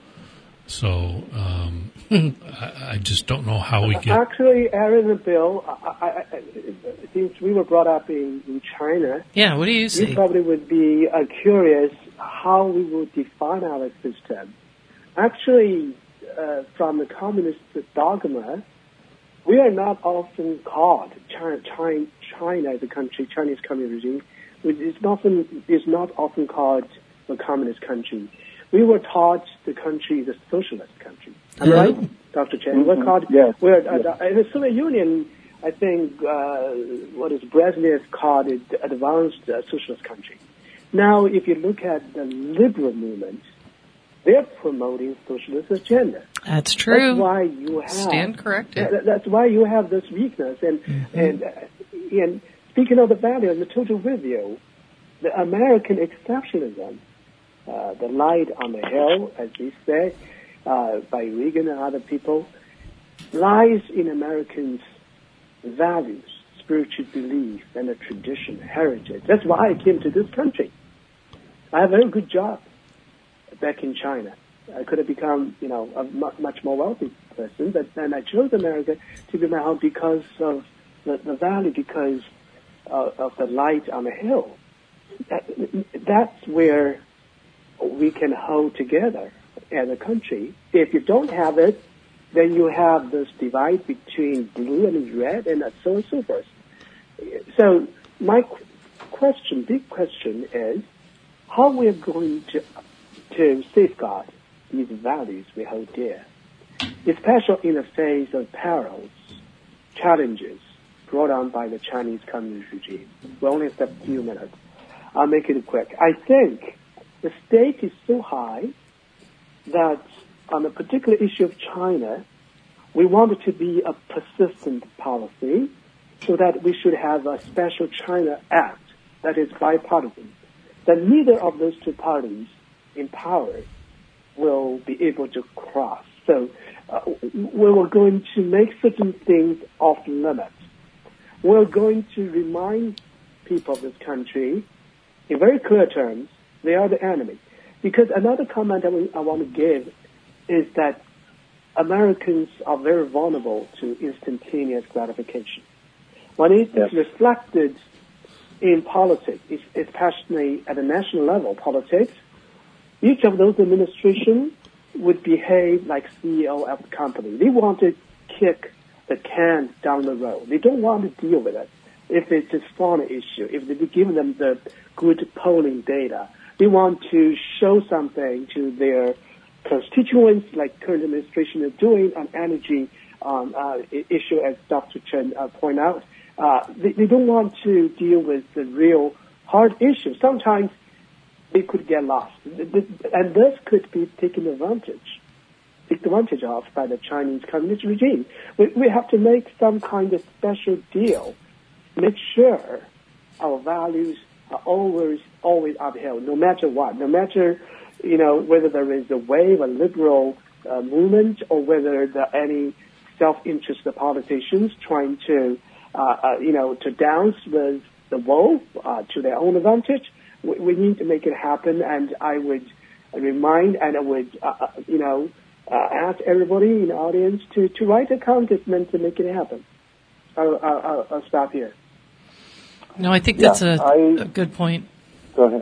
So um, I, I just don't know how we get. Actually, Aaron and Bill, I, I, I, since we were brought up in, in China, Yeah, what do you you see? probably would be uh, curious how we would define our system. Actually, uh, from the communist dogma, we are not often called China, China, China as a country, Chinese communist regime. It's not often, is not often called a communist country. We were taught the country is a socialist country. Am I Mhm. right, Doctor Chen? We're called, Yes. we're, Yes. uh, in the Soviet Union, I think, uh, what is Brezhnev called it advanced uh, socialist country. Now, if you look at the liberal movement, they're promoting socialist agenda. That's true. That's why you have Stand corrected. That- That's why you have this weakness. And Mm-hmm. and uh, and speaking of the value, I'm totally with you. The American exceptionalism, uh, the light on the hill, as we say, uh, by Reagan and other people, lies in Americans' values, spiritual belief, and a tradition, heritage. That's why I came to this country. I have a very good job back in China. I could have become, you know, a mu- much more wealthy person, but then I chose America to be my home because of the, the value, because uh, of the light on the hill. That, that's where we can hold together as a country. If you don't have it, then you have this divide between blue and red, and so on and so forth. So my qu- question, big question is, how we're going to to safeguard these values we hold dear, especially in the face of perils, challenges brought on by the Chinese communist regime. We only have a few minutes. I'll make it quick. I think the stake is so high that on the particular issue of China, we want it to be a persistent policy so that we should have a special China Act that is bipartisan, that neither of those two parties in power will be able to cross. So uh, we were going to make certain things off limits. We're going to remind people of this country in very clear terms, they are the enemy. Because another comment that we, I want to give is that Americans are very vulnerable to instantaneous gratification. When it Yes. is reflected in politics, especially at the national level politics, each of those administrations would behave like C E O of the company. They want to kick the can down the road. They don't want to deal with it. If it's a foreign issue, if they give them the good polling data, they want to show something to their constituents, like current administration are doing on energy um, uh, issue, as Doctor Chen uh, pointed out. Uh, they, they don't want to deal with the real hard issues. Sometimes they could get lost, and this could be taken advantage, taken advantage of by the Chinese communist regime. We, we have to make some kind of special deal, make sure our values are always, always upheld, no matter what, no matter, you know, whether there is a wave, a liberal uh, movement, or whether there are any self-interested politicians trying to, uh, uh, you know, to dance with the wolf uh, to their own advantage. We, we need to make it happen, and I would remind, and I would, uh, you know, uh, ask everybody in the audience to, to write a contestment to make it happen. I'll, I'll, I'll stop here. No, I think that's Yeah, a, I- a good point. Go ahead.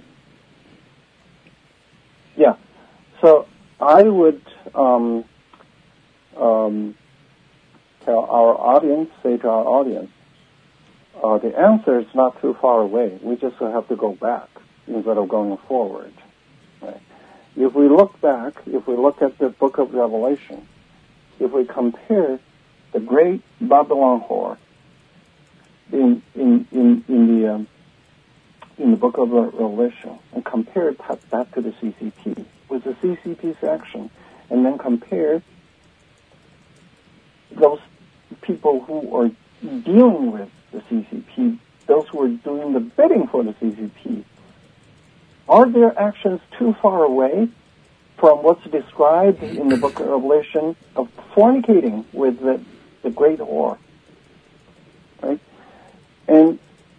Yeah. So I would um, um, tell our audience, say to our audience, uh, the answer is not too far away. We just have to go back instead of going forward. Right? If we look back, if we look at the book of Revelation, if we compare the great Babylon whore in in in, in the um, in the book of Revelation and compare that to the C C P with the C C P section, and then compare those people who are dealing with the C C P, those who are doing the bidding for the C C P. Are their actions too far away from what's described in the book of Revelation of fornicating with the, the great whore? Right? And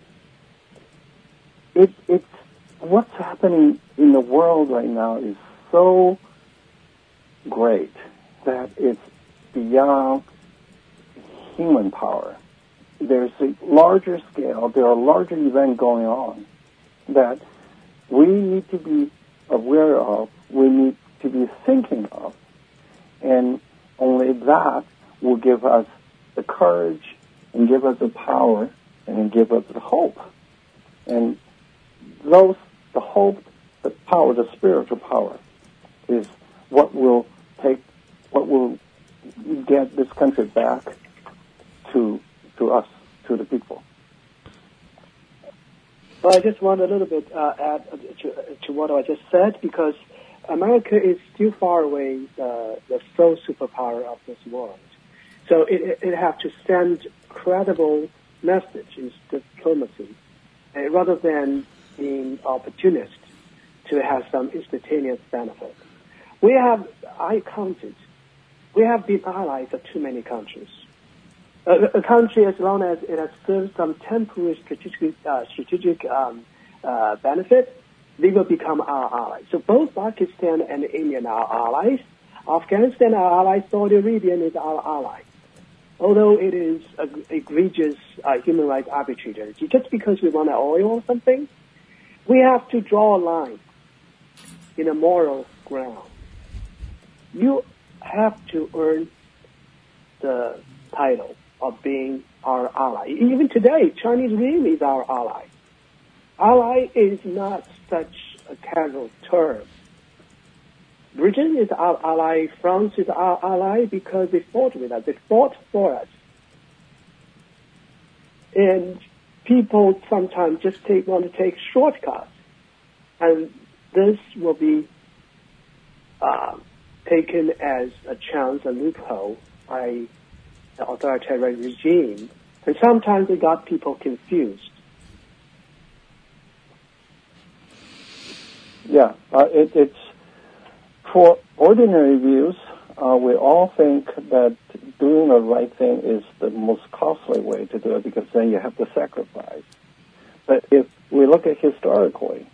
it, it's what's happening in the world right now is so great that it's beyond human power. There's a larger scale, there are larger events going on that we need to be aware of, we need to be thinking of, and only that will give us the courage and give us the power and give us the hope. And those, the hope, the power, the spiritual power is what will take, what will get this country back to to us, to the people. Well, I just want a little bit uh, add to, to what I just said, because America is still far away uh, the sole superpower of this world. So it, it has to send credible message in diplomacy, uh, rather than being opportunist to have some instantaneous benefit. We have, I counted, we have been allies of too many countries. A, a country, as long as it has served some temporary strategic, uh, strategic um, uh, benefit, they will become our allies. So both Pakistan and India are our allies. Afghanistan are allies. Saudi Arabia is our ally. Although it is an egregious uh, human rights arbitrary, just because we want oil or something, we have to draw a line in a moral ground. You have to earn the title of being our ally. Even today, Chinese really is our ally. Ally is not such a casual term. Britain is our ally, France is our ally because they fought with us, they fought for us. And people sometimes just take, want to take shortcuts. And this will be uh, taken as a chance, a loophole by the authoritarian regime. And sometimes it got people confused. Yeah, uh, it, it's for ordinary views. Uh, we all think that doing the right thing is the most costly way to do it because then you have to sacrifice. But if we look at historically,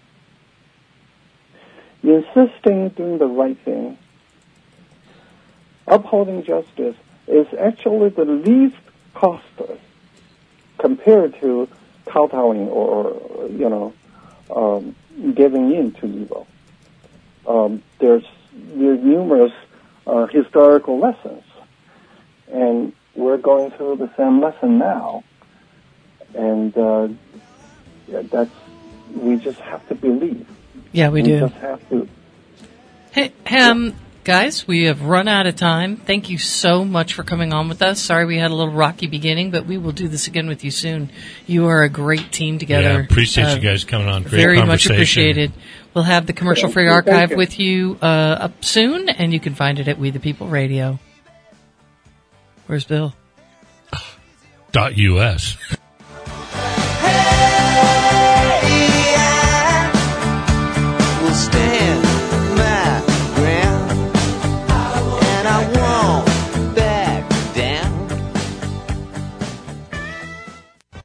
insisting doing the right thing, upholding justice is actually the least costly compared to kowtowing or, you know, um, giving in to evil. Um, there's, there's numerous uh, historical lessons, and we're going through the same lesson now. And uh, yeah, that's we just have to believe. Yeah, we we do. just have to. Hey, um, guys, we have run out of time. Thank you so much for coming on with us. Sorry we had a little rocky beginning, but we will do this again with you soon. You are a great team together. Yeah, appreciate Uh, you guys coming on. Great Very much conversation. appreciated. We'll have the commercial-free Thank you. archive Thank you. with you uh, up soon, and you can find it at We the People Radio. Where's Bill? Dot U S. Hey!